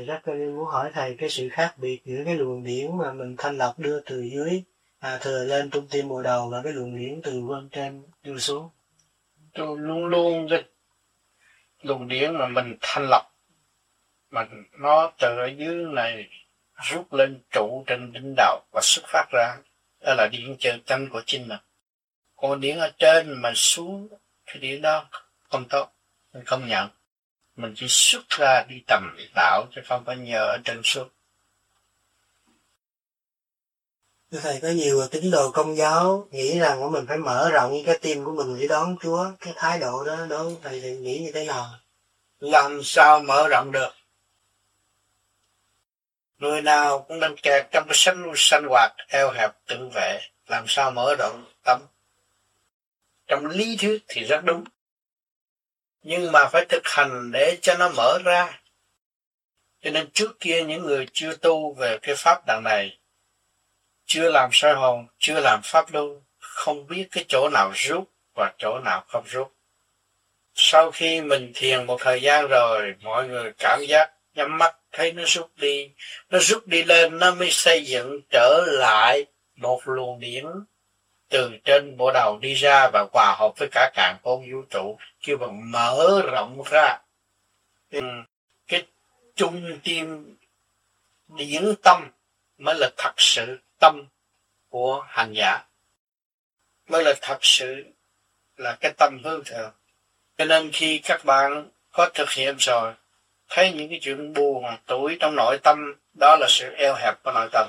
Thầy rất muốn hỏi thầy cái sự khác biệt giữa cái luồng điển mà mình thanh lọc đưa từ dưới thừa lên trung tim bộ đầu và cái luồng điển từ bên trên đưa xuống. Tôi luôn luôn cái luồng điển mà mình thanh lọc mà nó từ ở dưới này rút lên trụ trên đỉnh đầu và xuất phát ra, đó là điển chân tâm của chính mình. Còn điển ở trên mà xuống cái điển đó không tốt, mình không nhận, mình chỉ xuất ra đi tầm đạo chứ không phải nhờ ở trên xuống. Thầy, có nhiều tín đồ Công giáo nghĩ rằng mình phải mở rộng cái tim của mình để đón Chúa, cái thái độ đó thầy nghĩ như thế nào? Làm sao mở rộng được? Người nào cũng đang kẹt trong cái sinh hoạt eo hẹp tự vệ, làm sao mở rộng tâm? Trong lý thuyết thì rất đúng, nhưng mà phải thực hành để cho nó mở ra. Cho nên trước kia những người chưa tu về cái pháp đằng này, chưa làm soi hồn, chưa làm pháp luân, không biết cái chỗ nào rút và chỗ nào không rút. Sau khi mình thiền một thời gian rồi, mọi người cảm giác nhắm mắt thấy nó rút đi lên, nó mới xây dựng trở lại một luồng điển từ trên bộ đầu đi ra và hòa hợp với cả càn khôn vũ trụ, kêu bằng mở rộng ra. Cái trung tim điển tâm mới là thật sự tâm của hành giả, mới là thật sự là cái tâm hư thượng. Cho nên khi các bạn có thực hiện rồi, thấy những cái chuyện buồn tuổi trong nội tâm, đó là sự eo hẹp của nội tâm.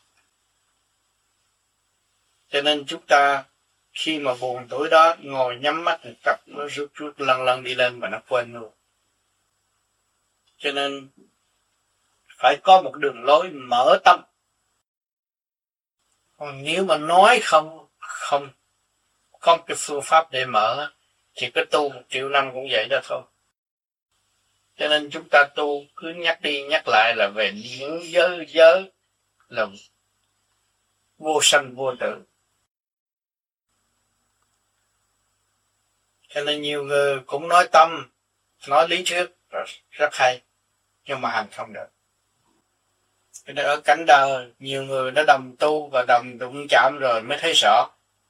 Cho nên chúng ta khi mà buồn tuổi đó, ngồi nhắm mắt một cặp, nó rút lần đi lên và nó quên luôn. Cho nên phải có một đường lối mở tâm. Còn nếu mà nói không có cái phương pháp để mở, thì cứ tu 1 triệu năm cũng vậy đó thôi. Cho nên chúng ta tu cứ nhắc đi nhắc lại là về điển giới là vô sanh vô tử. Cho nên nhiều người cũng nói tâm, nói lý thuyết rất hay, nhưng mà hành không được. Cho nên ở cảnh đời, nhiều người đã đồng tu và đồng đụng chạm rồi mới thấy rõ.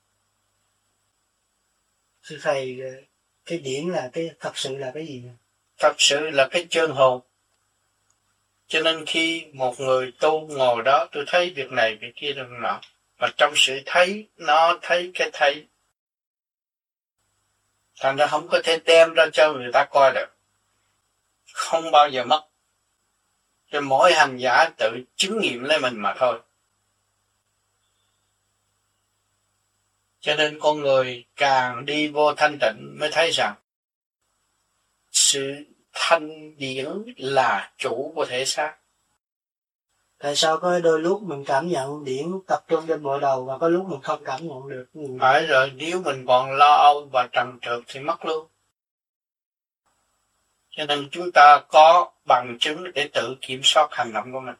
Thưa thầy, cái điển là thật sự là cái gì? Thật sự là cái chân hồn. Cho nên khi một người tu ngồi đó, tôi thấy việc này việc kia được nọ, mà trong sự thấy, nó thấy cái thấy, thành ra không có thể đem ra cho người ta coi được, không bao giờ mất. Cho mỗi hành giả tự chứng nghiệm lấy mình mà thôi. Cho nên con người càng đi vô thanh tịnh mới thấy rằng sự thanh điển là chủ của thể xác. Tại sao có đôi lúc mình cảm nhận điển tập trung trên bộ đầu và có lúc mình không cảm nhận được? Phải rồi, nếu mình còn lo âu và trần trượt thì mất luôn. Cho nên chúng ta có bằng chứng để tự kiểm soát hành động của mình.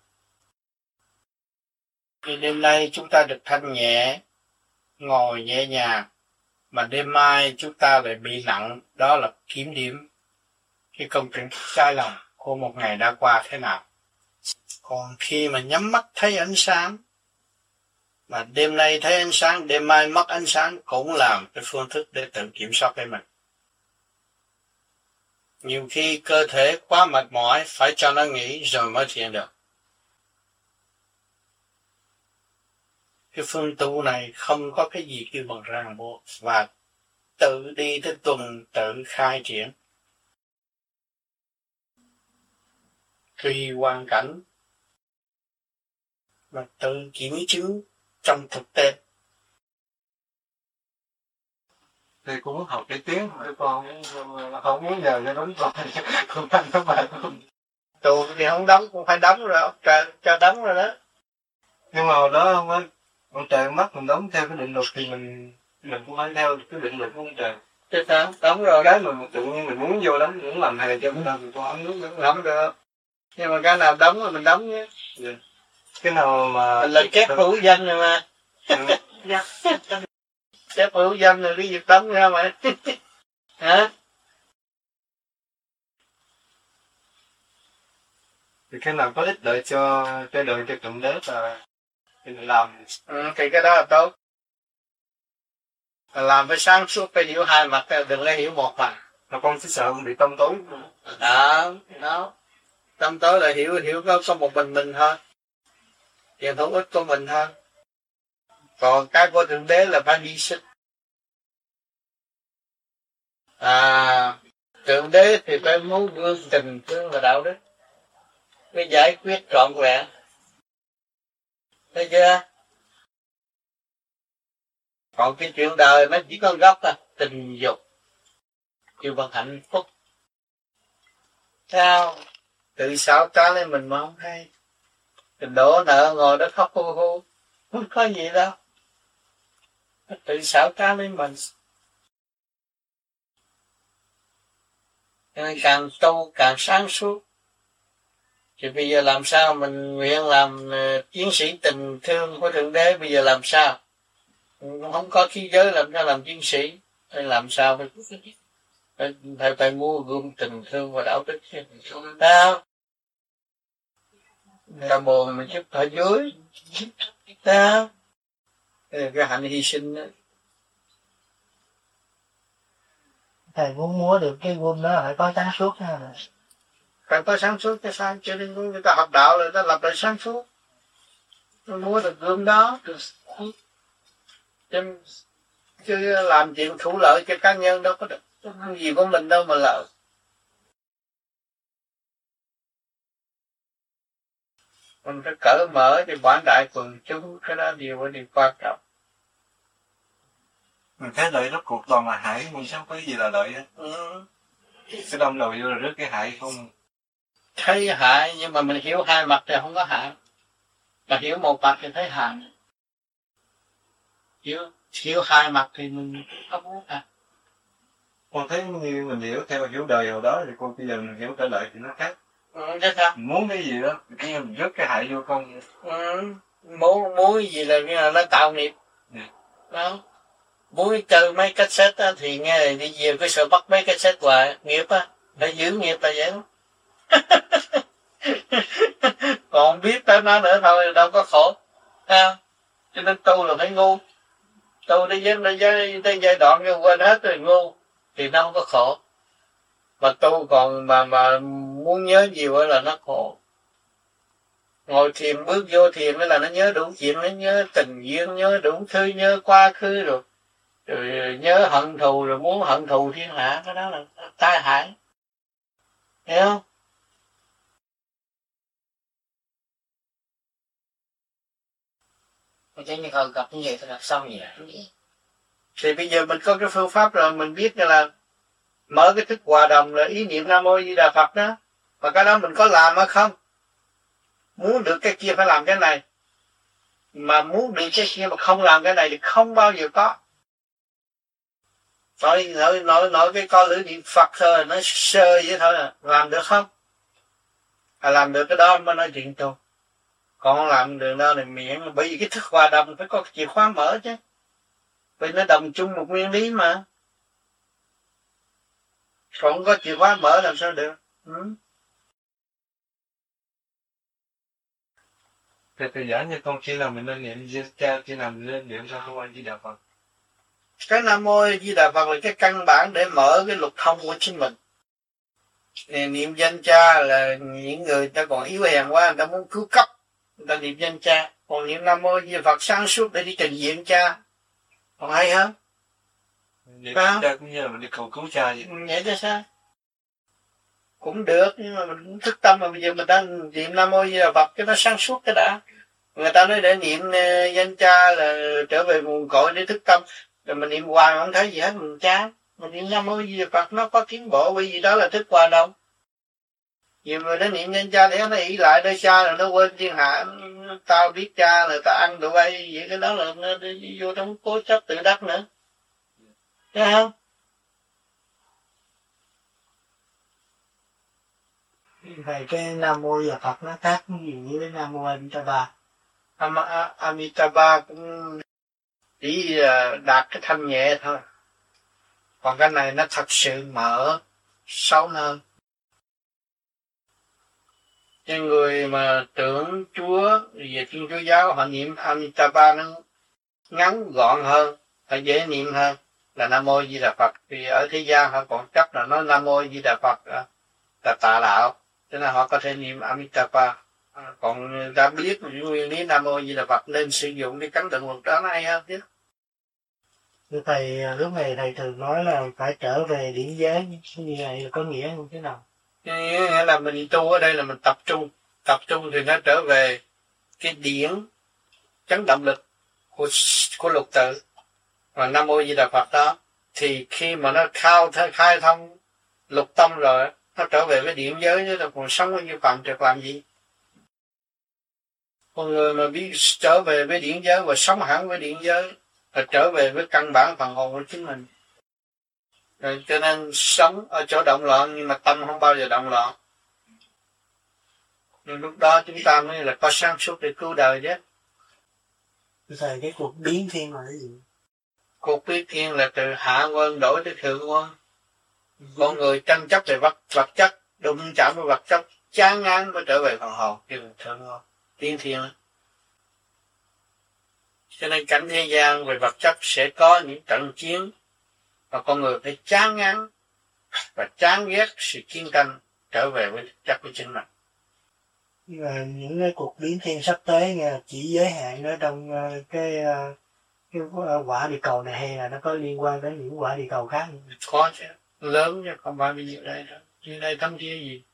Thì đêm nay chúng ta được thanh nhẹ, ngồi nhẹ nhàng, mà đêm mai chúng ta lại bị nặng, đó là kiểm điểm cái công trình sai lầm của một ngày đã qua thế nào. Còn khi mà nhắm mắt thấy ánh sáng, mà đêm nay thấy ánh sáng, đêm mai mất ánh sáng, cũng là cái phương thức để tự kiểm soát cái mình. Nhiều khi cơ thể quá mệt mỏi, phải cho nó nghỉ rồi mới thiền được. Cái phương tu này không có cái gì kêu bằng ràng buộc, và tự đi tới tuần tự khai triển. Tùy hoàn cảnh và tự kiểm chứng trong thực tế. Thì cũng muốn học cái tiếng của con, không muốn nhờ cho đóng con, không thành các bạn. Tù thì không đóng, cũng phải đóng rồi, ông trời cho đóng rồi đó. Nhưng mà đó không có, ông trời bắt mình đóng theo cái định luật thì mình cũng phải theo cái định luật của ông trời. Chứ sao, đóng rồi. Cái mà tự nhiên mình muốn vô đóng, muốn làm thầy cho mình làm, mình còn ấm nước nữa. Đóng được. Nhưng mà cái nào đóng rồi mình đóng nhé. Yeah. Cái nào mà... Là chép hữu danh rồi mà. Chép hữu danh rồi cái việc đóng ra mà. Hả? Thì cái nào có ích lợi cho Thượng Đế thì mình làm. Thì cái đó là tốt. Làm phải sáng suốt, phải hiểu hai mặt, đừng có hiểu một mặt. Mà con chỉ sợ con bị tâm tối. Đó. Tâm tối là hiểu có một mình thôi. Tiền thủ ích của mình thôi. Còn cái của Thượng Đế là phải hy sinh. Thượng Đế thì phải muốn gương tình thương và đạo đức mới giải quyết trọn vẹn. Thấy chưa? Còn cái chuyện đời nó chỉ có gốc tình dục, kêu bằng hạnh phúc. Sao? Tự xảo trá lên mình mà không hay. Mình đổ nợ ngồi đó khóc hu hu, không có gì đâu. Tự xảo trá lên mình. Cho nên càng tu càng sáng suốt. Thì bây giờ làm sao mình nguyện làm chiến sĩ tình thương của Thượng Đế, bây giờ làm sao? Không có khí giới làm sao làm chiến sĩ? Hay làm sao phải mua gươm tình thương và đạo đức chứ? Sao? Ta buồn mình giúp ở dưới. Sao? Cái hạnh hy sinh đó. Thầy muốn múa được cái gươm đó phải có sáng suốt ha. Phải có sáng suốt cho sao? Cho nên người ta học đạo là ta lập lại sáng suốt. Nó múa được gươm đó. Chứ làm chuyện thủ lợi cho cá nhân đâu có được. Không gì của mình đâu mà lợi. Mình phải cởi mở cho quảng đại quần chúng, cái đó điều quan trọng. Mình thấy lợi rốt cuộc toàn là hại, mình sao có gì là lợi hết. Cái đâm đầu vô là rớt cái hại không. Thấy hại nhưng mà mình hiểu hai mặt thì không có hại. Mà hiểu một mặt thì thấy hại. Hiểu hai mặt thì mình không muốn hại. Con thấy như mình hiểu đời hồi đó thì con bây giờ mình hiểu trở lại thì nó khác. Thế sao? Mình muốn cái gì đó, mình rớt cái hại vô con. Muốn cái gì là nó tạo nghiệp. Đó. Muốn chơi mấy cassette thì nghe đi về cái sợ bắt mấy cassette hoài, nghiệp phải giữ nghiệp là vậy đó. Còn biết tới nó nữa thôi đâu có khổ. Cho nên tu là phải ngu. Tu đến giai đoạn quên hết rồi ngu thì nó không có khổ. Mà tu còn mà muốn nhớ nhiều là nó khổ. Ngồi thiền bước vô thiền là nó nhớ đủ chuyện, nó nhớ tình duyên, nhớ đủ thứ, nhớ quá khứ rồi nhớ hận thù, rồi muốn hận thù thiên hạ. Cái đó là tai hại. Hiểu không? Chứ như không gặp như vậy thì làm sao nhỉ? Thì bây giờ mình có cái phương pháp rồi, mình biết là mở cái thức hòa đồng là ý niệm Nam Mô Di Đà Phật đó. Mà cái đó mình có làm hay không? Muốn được cái kia phải làm cái này. Mà muốn được cái kia mà không làm cái này thì không bao giờ có. Nói cái con lưỡi niệm Phật thôi, nó sơ vậy thôi làm được không? Làm được cái đó mới nói chuyện tu. Còn không làm được đó thì miệng, bởi vì cái thức hòa đồng phải có chìa khóa mở chứ. Vì nó đồng chung một nguyên lý mà. Còn không có chìa khóa mở làm sao được? Thì giảng như con khi nào mình nên niệm cha, khi nào mình nên niệm Nam Mô Di Đà Phật. Cái Nam Mô Di Đà Phật là cái căn bản để mở cái lục thông của chính mình. Niệm danh cha là những người ta còn yếu hèn quá, người ta muốn cứu cấp, người ta niệm danh cha. Còn niệm Nam Mô Di Đà Phật sáng suốt để đi trình diện cha. Còn hay hơn. Niệm cha cũng như là mình đi cầu cứu cha vậy. Vậy chứ sao? Cũng được, nhưng mà mình cũng thức tâm mà bây giờ mình đang niệm Nam Mô Di Đà Phật cho nó sáng suốt cái đã. Người ta nói để niệm danh cha là trở về nguồn cội để thức tâm. Rồi mình niệm hoài mà không thấy gì hết, mình chán. Mình niệm Nam Mô Di Đà Phật nó có tiến bộ, bởi vì đó là thức hòa đồng. Nhiều người nó niệm danh cha để nó ý lại nơi cha là nó quên thiên hạ. Tao biết cha là tao ăn đồ bay, vậy cái đó là nó đi vô trong cố chấp tự đắc nữa. Thấy không? Về cái Nam Mô Di Đà Phật nó khác cái gì với Nam Mô Amitabha? Amitabha cũng chỉ đạt cái thanh nhẹ thôi. Còn cái này nó thật sự mở sâu hơn. Cái người mà tưởng Chúa về Thiên Chúa giáo họ niệm Amitabha nó ngắn gọn hơn, họ dễ niệm hơn là Nam Mô Di Đà Phật. Vì ở thế gian họ còn chấp là nói Nam Mô Di Đà Phật là tà đạo, cho nên họ có thể niệm Amitabha. Còn người ta biết nguyên lý Nam Mô Di Đà Phật nên sử dụng cái cắn tượng Phật đó nó hay hơn chứ. Thưa thầy, lúc này thầy thường nói là phải trở về điển giới, như vậy là có nghĩa như thế nào? Nghĩa là mình tu ở đây là mình tập trung thì nó trở về cái điển chấn động lực của lục tự và Nam Mô Di Đà Phật đó, thì khi mà nó khai thông lục tâm rồi nó trở về với điển giới, chứ là còn sống ở như phạm trượt làm gì. Con người mà biết trở về với điển giới và sống hẳn với điển giới là trở về với căn bản phần hồn của chính mình. Rồi cho nên sống ở chỗ động loạn nhưng mà tâm không bao giờ động loạn. Nhưng lúc đó chúng ta mới là có sáng suốt để cứu đời chứ. Thầy, cái cuộc biến thiên là cái gì? Cuộc biến thiên là từ hạ quân đổi tới thượng quân. Con người tranh chấp về vật chất, đụng chạm với vật chất, chán ngán mới trở về phần hồn, kêu thượng quân, biến thiên. Cho nên cảnh thế gian về vật chất sẽ có những trận chiến và con người phải chán ngán và chán ghét sự chiến tranh, trở về với thực chất của chính mình. Và những cái cuộc biến thiên sắp tới nghe chỉ giới hạn ở trong cái quả địa cầu này, hay là nó có liên quan đến những quả địa cầu khác? Có chứ, lớn chứ không phải bây giờ đây đâu. Như đây thấm thía gì?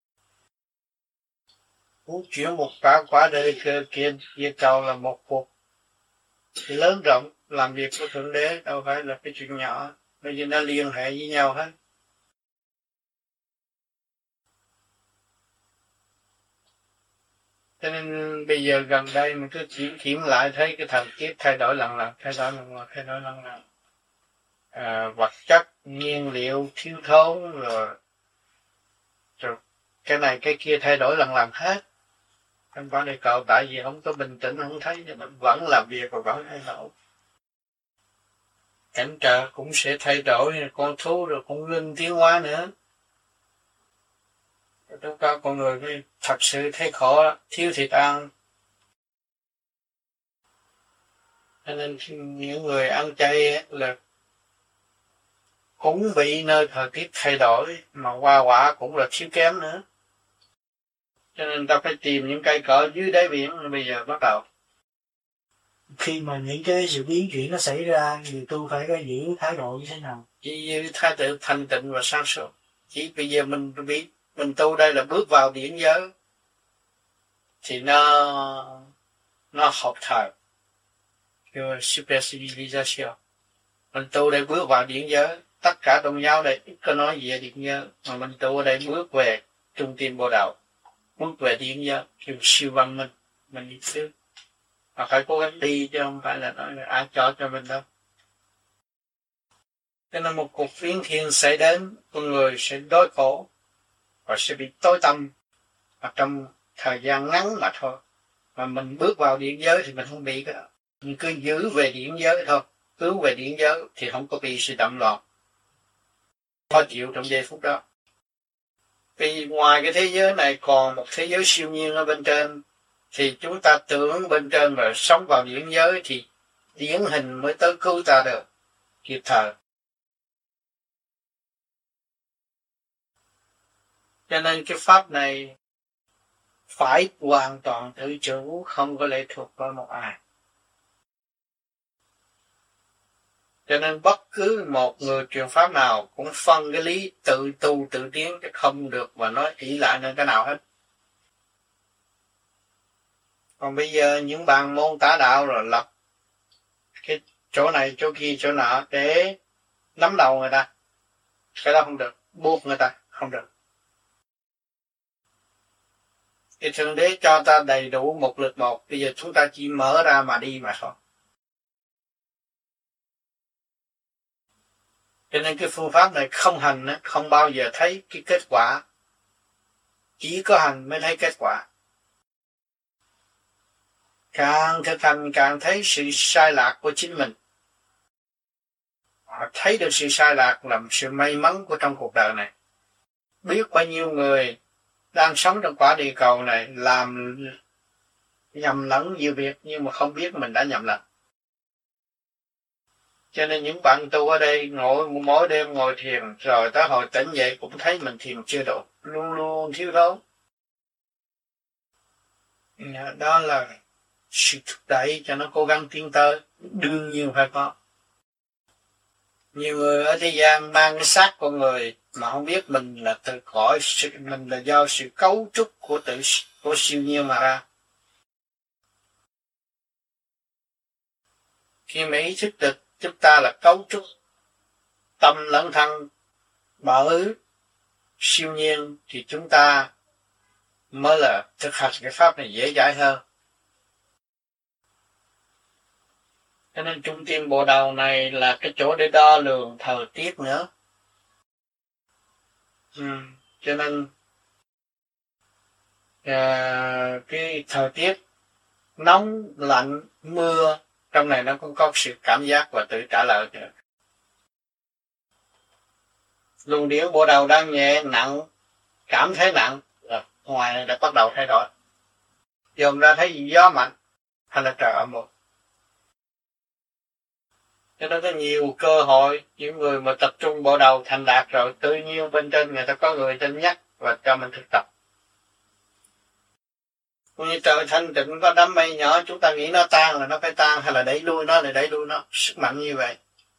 Muốn chuyển một cả quả đời kia địa cầu là một cuộc lớn rộng, làm việc của Thượng Đế đâu phải là cái chuyện nhỏ. Bây giờ nó liên hệ với nhau hết. Cho nên bây giờ gần đây mình cứ kiểm lại thấy cái thời tiết thay đổi lần lần. Vật chất, nhiên liệu thiếu thốn rồi cái này cái kia thay đổi lần lần hết. Không phải địa cầu tại vì không có bình tĩnh, không thấy cho mình vẫn làm việc và vẫn thay đổi. Cảnh trời cũng sẽ thay đổi, con thú rồi cũng linh tiến hóa nữa. Chúng ta con người phải thật sự thấy khổ, thiếu thịt ăn. Cho nên những người ăn chay là cũng bị nơi thời tiết thay đổi, mà hoa quả cũng là thiếu kém nữa. Cho nên ta phải tìm những cây cỏ dưới đáy biển bây giờ bắt đầu. Khi mà những cái sự biến chuyển nó xảy ra, thì tôi phải có giữ thái độ như thế nào? Chỉ giữ thái độ thanh tịnh và sáng suốt. Chỉ bây giờ mình tu đây là bước vào điển giới thì nó hợp thời, kêu super civilization. Mình tu đây bước vào điển giới, tất cả tôn giáo đây ít có nói gì về điển giới, mà mình tu ở đây bước về trung tâm Bồ Đạo, bước về điển giới, kêu siêu văn minh, mình đi xứ. Mà phải cố gắng đi chứ không phải là nói là ai cho mình đâu. Cho nên một cuộc biến thiên xảy đến, con người sẽ đói khổ và sẽ bị tối tăm ở trong thời gian ngắn mà thôi. Mà mình bước vào điển giới thì mình không bị cái đó. Mình cứ giữ về điển giới thôi, cứu về điển giới thì không có bị sự động loạn, khó chịu trong giây phút đó. Vì ngoài cái thế giới này còn một thế giới siêu nhiên ở bên trên, thì chúng ta tưởng bên trên rồi sống vào điển giới thì điển hình mới tới cứu ta được kịp thời. Cho nên cái pháp này phải hoàn toàn tự chủ, không có lệ thuộc vào một ai. Cho nên bất cứ một người truyền pháp nào cũng phân cái lý tự tu tự tiến, chứ không được mà nói ỷ lại nơi cái nào hết. Còn bây giờ những bạn môn tả đạo rồi lập cái chỗ này chỗ kia chỗ nọ để nắm đầu người ta, cái đó không được, buộc người ta không được. Thì Thượng Đế cho ta đầy đủ một lực một, bây giờ chúng ta chỉ mở ra mà đi mà thôi. Cho nên cái phương pháp này không hành không bao giờ thấy cái kết quả, chỉ có hành mới thấy kết quả. Càng thực hành càng thấy sự sai lạc của chính mình. Họ thấy được sự sai lạc là sự may mắn của trong cuộc đời này. Biết bao nhiêu người đang sống trong quả địa cầu này làm nhầm lẫn nhiều việc nhưng mà không biết mình đã nhầm lẫn. Cho nên những bạn tu ở đây mỗi đêm ngồi thiền rồi tới hồi tỉnh dậy cũng thấy mình thiền chưa đủ, luôn luôn thiếu thốn. Đó là sự thúc đẩy cho nó cố gắng tiến tới, đương nhiên phải có. Nhiều người ở thế gian mang cái xác con người mà không biết mình là từ cõi mình là do sự cấu trúc của siêu nhiên mà ra. Khi mà ý thức được chúng ta là cấu trúc tâm lẫn thân bởi siêu nhiên thì chúng ta mới là thực hành cái pháp này dễ dãi hơn. Cho nên trung tâm bộ đầu này là cái chỗ để đo lường thời tiết nữa. Cho nên cái thời tiết nóng, lạnh, mưa trong này nó cũng có sự cảm giác và tự trả lời nữa. Luồng điển bộ đầu đang nhẹ, nặng, cảm thấy nặng, rồi ngoài này đã bắt đầu thay đổi. Dòm ra thấy gió mạnh hay là trời âm một. Cho nên có nhiều cơ hội, những người mà tập trung bộ đầu thành đạt rồi, tự nhiên bên trên người ta có người trên nhắc và cho mình thực tập. Cũng như trời thanh tịnh có đám mây nhỏ, chúng ta nghĩ nó tan là nó phải tan, hay là đẩy lui nó là đẩy lui nó, sức mạnh như vậy.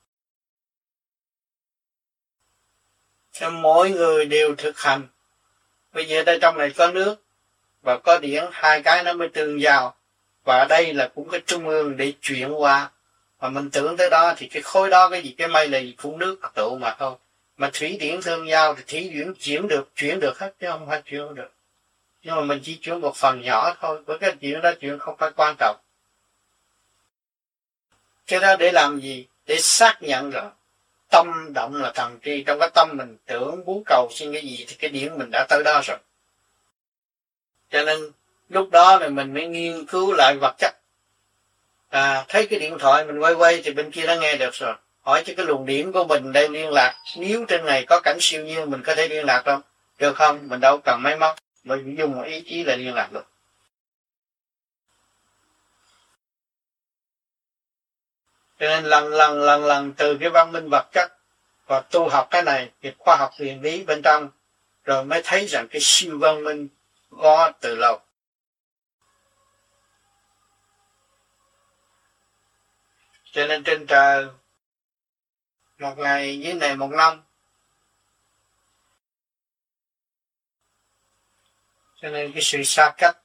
Cho mỗi người đều thực hành. Bây giờ đây trong này có nước và có điển, hai cái nó mới tương giao. Và ở đây là cũng cái trung ương để chuyển qua. Mà mình tưởng tới đó thì cái khối đó cái gì, cái mây là gì cũng nước tụ mà thôi. Mà thủy điển tương giao thì thủy điển chuyển được hết chứ không phải chuyển không được. Nhưng mà mình chỉ chuyển một phần nhỏ thôi, với cái chuyện đó chuyện không phải quan trọng. Cái đó để làm gì? Để xác nhận rồi. Tâm động là thần tri, trong cái tâm mình tưởng muốn cầu xin cái gì thì cái điển mình đã tới đó rồi. Cho nên lúc đó là mình mới nghiên cứu lại vật chất. Thấy cái điện thoại mình quay thì bên kia đã nghe được rồi. Hỏi cho cái luồng điển của mình đây liên lạc, nếu trên này có cảnh siêu nhiên mình có thể liên lạc không? Được không? Mình đâu cần máy móc, mình dùng ý chí là liên lạc được. Cho nên lần từ cái văn minh vật chất và tu học cái này, cái khoa học huyền lý bên trong, rồi mới thấy rằng cái siêu văn minh có từ lâu. Cho nên trên trời một ngày dưới này một năm. Cho nên cái sự xa cách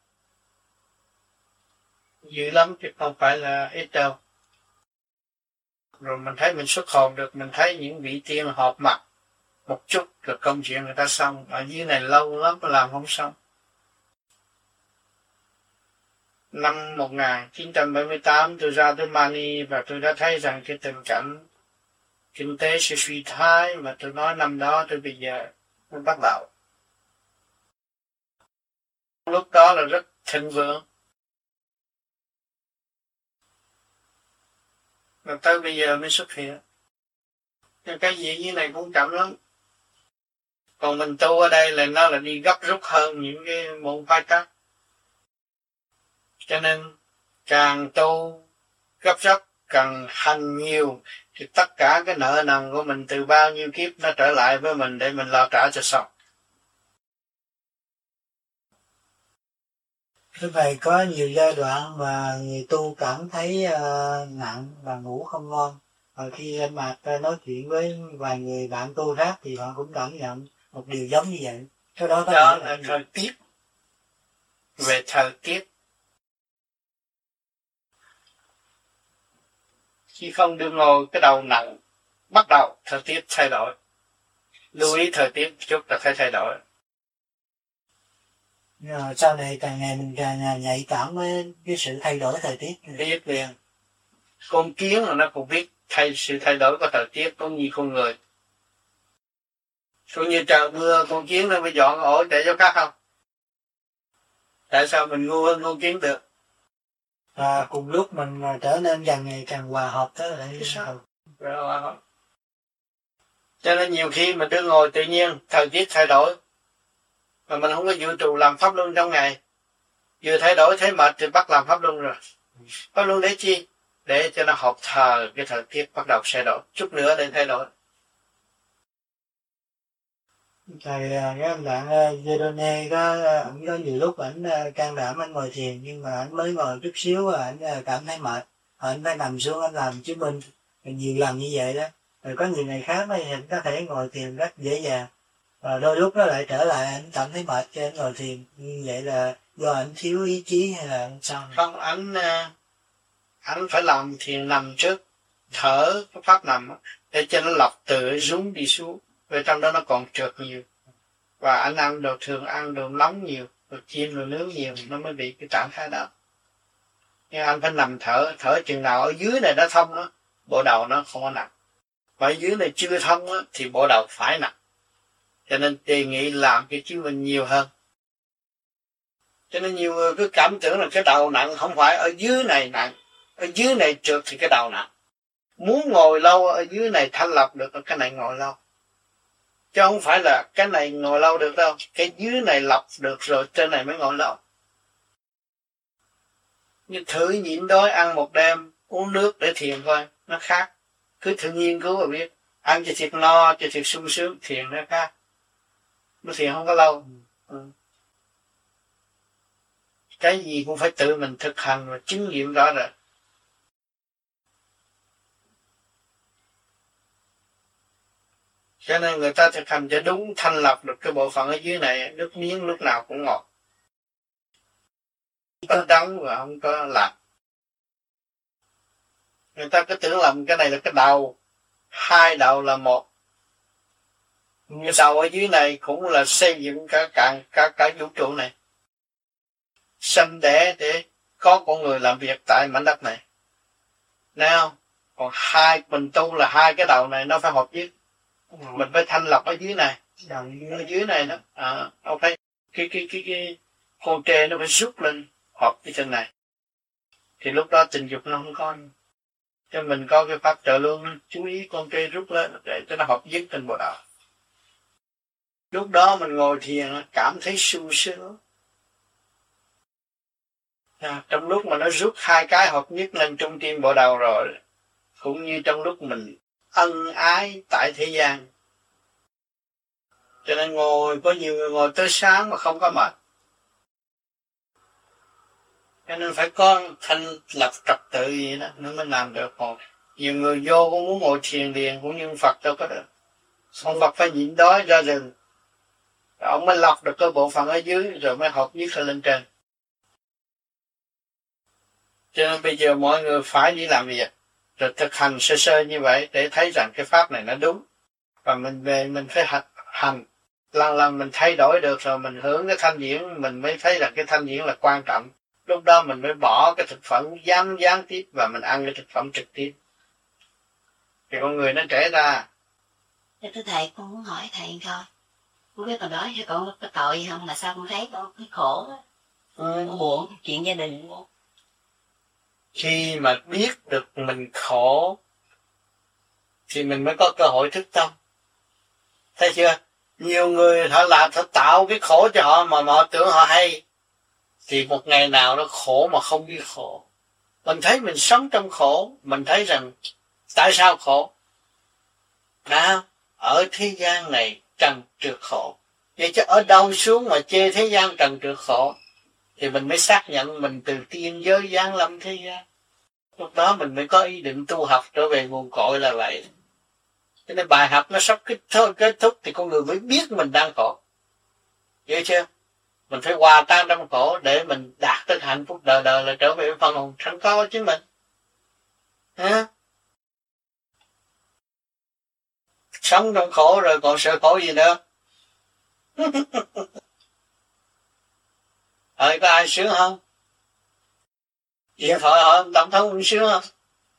dữ lắm chứ không phải là ít đâu. Rồi mình thấy mình xuất hồn được, mình thấy những vị tiên họp mặt một chút rồi công chuyện người ta xong. Ở dưới này lâu lắm mà làm không xong. Năm 1978 tôi ra tới Mani và tôi đã thấy rằng cái tình cảnh kinh tế sẽ suy thoái mà tôi nói năm đó tới bây giờ mới bắt đầu. Lúc đó là rất thịnh vượng. Và tới bây giờ mới xuất hiện. Nhưng cái gì như này cũng chậm lắm. Còn mình tu ở đây là nó là đi gấp rút hơn những cái môn phái khác. Cho nên càng tu gấp rút, càng hành nhiều thì tất cả cái nợ nần của mình từ bao nhiêu kiếp nó trở lại với mình để mình lo trả cho xong. Như vậy có nhiều giai đoạn mà người tu cảm thấy nặng và ngủ không ngon. Và khi anh Mạc nói chuyện với vài người bạn tu khác thì họ cũng cảm nhận một điều giống như vậy. Cái đó là thời tiết. Về thời tiết. Khi không được ngồi cái đầu nặng, bắt đầu thời tiết thay đổi. Lưu ý thời tiết chút là phải thay đổi. Sau này càng ngày mình càng nhạy cảm với cái sự thay đổi thời tiết. Biết liền. Con kiến là nó cũng biết sự thay đổi của thời tiết cũng như con người. Cũng như trời mưa, con kiến nó phải dọn ổ để cho cắt không? Tại sao mình ngu hơn con kiến được? Và cùng lúc mình trở nên càng ngày càng hòa hợp tới lại. Cho nên nhiều khi mình đứng ngồi tự nhiên thời tiết thay đổi Mà mình không có dự trù làm pháp luân trong ngày. Vừa thay đổi thấy mệt thì bắt làm pháp luân rồi. Pháp luân để chi? Để cho nó hợp thờ cái thời tiết bắt đầu thay đổi. Chút nữa để thay đổi. Thầy cái anh bạn Zedone ảnh có nhiều lúc ảnh can đảm anh ngồi thiền, nhưng mà ảnh mới ngồi chút xíu ảnh cảm thấy mệt, ảnh phải nằm xuống ảnh làm chứng minh nhiều lần như vậy đó. Rồi có người này khác thì ảnh có thể ngồi thiền rất dễ dàng, và đôi lúc nó lại trở lại ảnh cảm thấy mệt cho ảnh ngồi thiền. Như vậy là do ảnh thiếu ý chí hay là sao? Không, ảnh phải làm thiền nằm trước, thở cái pháp nằm để cho nó lọc từ rúng đi xuống. Vì trong đó nó còn trượt nhiều, và anh ăn đồ thường ăn đồ nóng nhiều, đồ chiên đồ nướng nhiều, nó mới bị cái trạng thái đó. Nhưng anh phải nằm thở chừng nào ở dưới này nó thông đó, bộ đầu nó không có nặng, và ở dưới này chưa thông đó, thì bộ đầu phải nặng. Cho nên đề nghị làm cái chứng minh nhiều hơn. Cho nên nhiều người cứ cảm tưởng là cái đầu nặng, không phải, ở dưới này nặng, ở dưới này trượt thì cái đầu nặng. Muốn ngồi lâu ở dưới này thanh lập được, cái này ngồi lâu. Chứ không phải là cái này ngồi lâu được đâu, cái dưới này lọc được rồi trên này mới ngồi lâu. Nhưng thử nhịn đói ăn một đêm, uống nước để thiền coi, nó khác. Cứ thử nghiên cứu và biết, ăn cho thiệt no, cho thiệt sung sướng, thiền nó khác. Nó thiền không có lâu. Cái gì cũng phải tự mình thực hành và chứng nghiệm rõ rệt. Cho nên người ta thực hành cho đúng, thanh lọc được cái bộ phận ở dưới này, nước miếng lúc nào cũng ngọt. Có đắng và không có lạc. Người ta cứ tưởng lầm cái này là cái đầu, hai đầu là một. Cái đầu ở dưới này cũng là xây dựng cả vũ trụ này. Sanh đẻ để có con người làm việc tại mảnh đất này. Nào, còn mình tu là hai cái đầu này nó phải hợp nhất. Mình phải thanh lọc ở dưới này, ở dưới này đó, không phải cái con trê nó phải rút lên hợp cái chân này, thì lúc đó tình dục nó không có. Cho mình có cái pháp trợ luôn, chú ý con trê rút lên để cho nó hợp nhất trên bộ đạo. Lúc đó mình ngồi thiền cảm thấy sung sướng. Trong lúc mà nó rút hai cái hợp nhất lên trung tim bộ đầu rồi, cũng như trong lúc mình ân ái tại thế gian. Cho nên có nhiều người ngồi tới sáng mà không có mệt. Cho nên phải có thanh lập trật tự gì đó nó mới làm được. Còn nhiều người vô cũng muốn ngồi thiền liền cũng như Phật đâu có được. Ông Phật phải nhịn đói ra rừng, rồi ông mới lọc được cái bộ phận ở dưới rồi mới hợp nhất lên trên. Cho nên bây giờ mọi người phải đi làm việc, rồi thực hành sơ sơ như vậy để thấy rằng cái pháp này nó đúng. Và mình về mình phải hành. Lần mình thay đổi được rồi mình hướng cái thanh điển, mình mới thấy rằng cái thanh điển là quan trọng. Lúc đó mình mới bỏ cái thực phẩm gián tiếp và mình ăn cái thực phẩm trực tiếp. Thì con người nó trẻ ra. Thưa thầy, con muốn hỏi thầy coi. Không biết còn đó cho con có tội gì không, mà sao con thấy con cái khổ đó. Con buồn chuyện gia đình. Khi mà biết được mình khổ thì mình mới có cơ hội thức tâm. Thấy chưa? Nhiều người họ tạo cái khổ cho họ mà họ tưởng họ hay, thì một ngày nào nó khổ mà không biết khổ. Mình thấy mình sống trong khổ, mình thấy rằng tại sao khổ? Ở thế gian này trần trượt khổ. Vậy chứ ở đâu xuống mà chê thế gian trần trượt khổ, thì mình mới xác nhận mình từ tiên giới giáng lâm thế gian. Lúc đó mình mới có ý định tu học trở về nguồn cội là vậy. Cho nên bài học nó sắp kết thúc thì con người mới biết mình đang khổ. Hiểu chưa? Mình phải hòa tan trong khổ để mình đạt đến hạnh phúc đời đời là trở về phần hồn sẵn có chứ mình. Sống trong khổ rồi còn sợ khổ gì nữa? Có ai sướng không? Điện thoại hỏi Tổng thống cũng sướng không?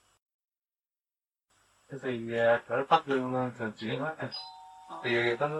Thế thì ở Pháp Luân thường chuyển hết. Thì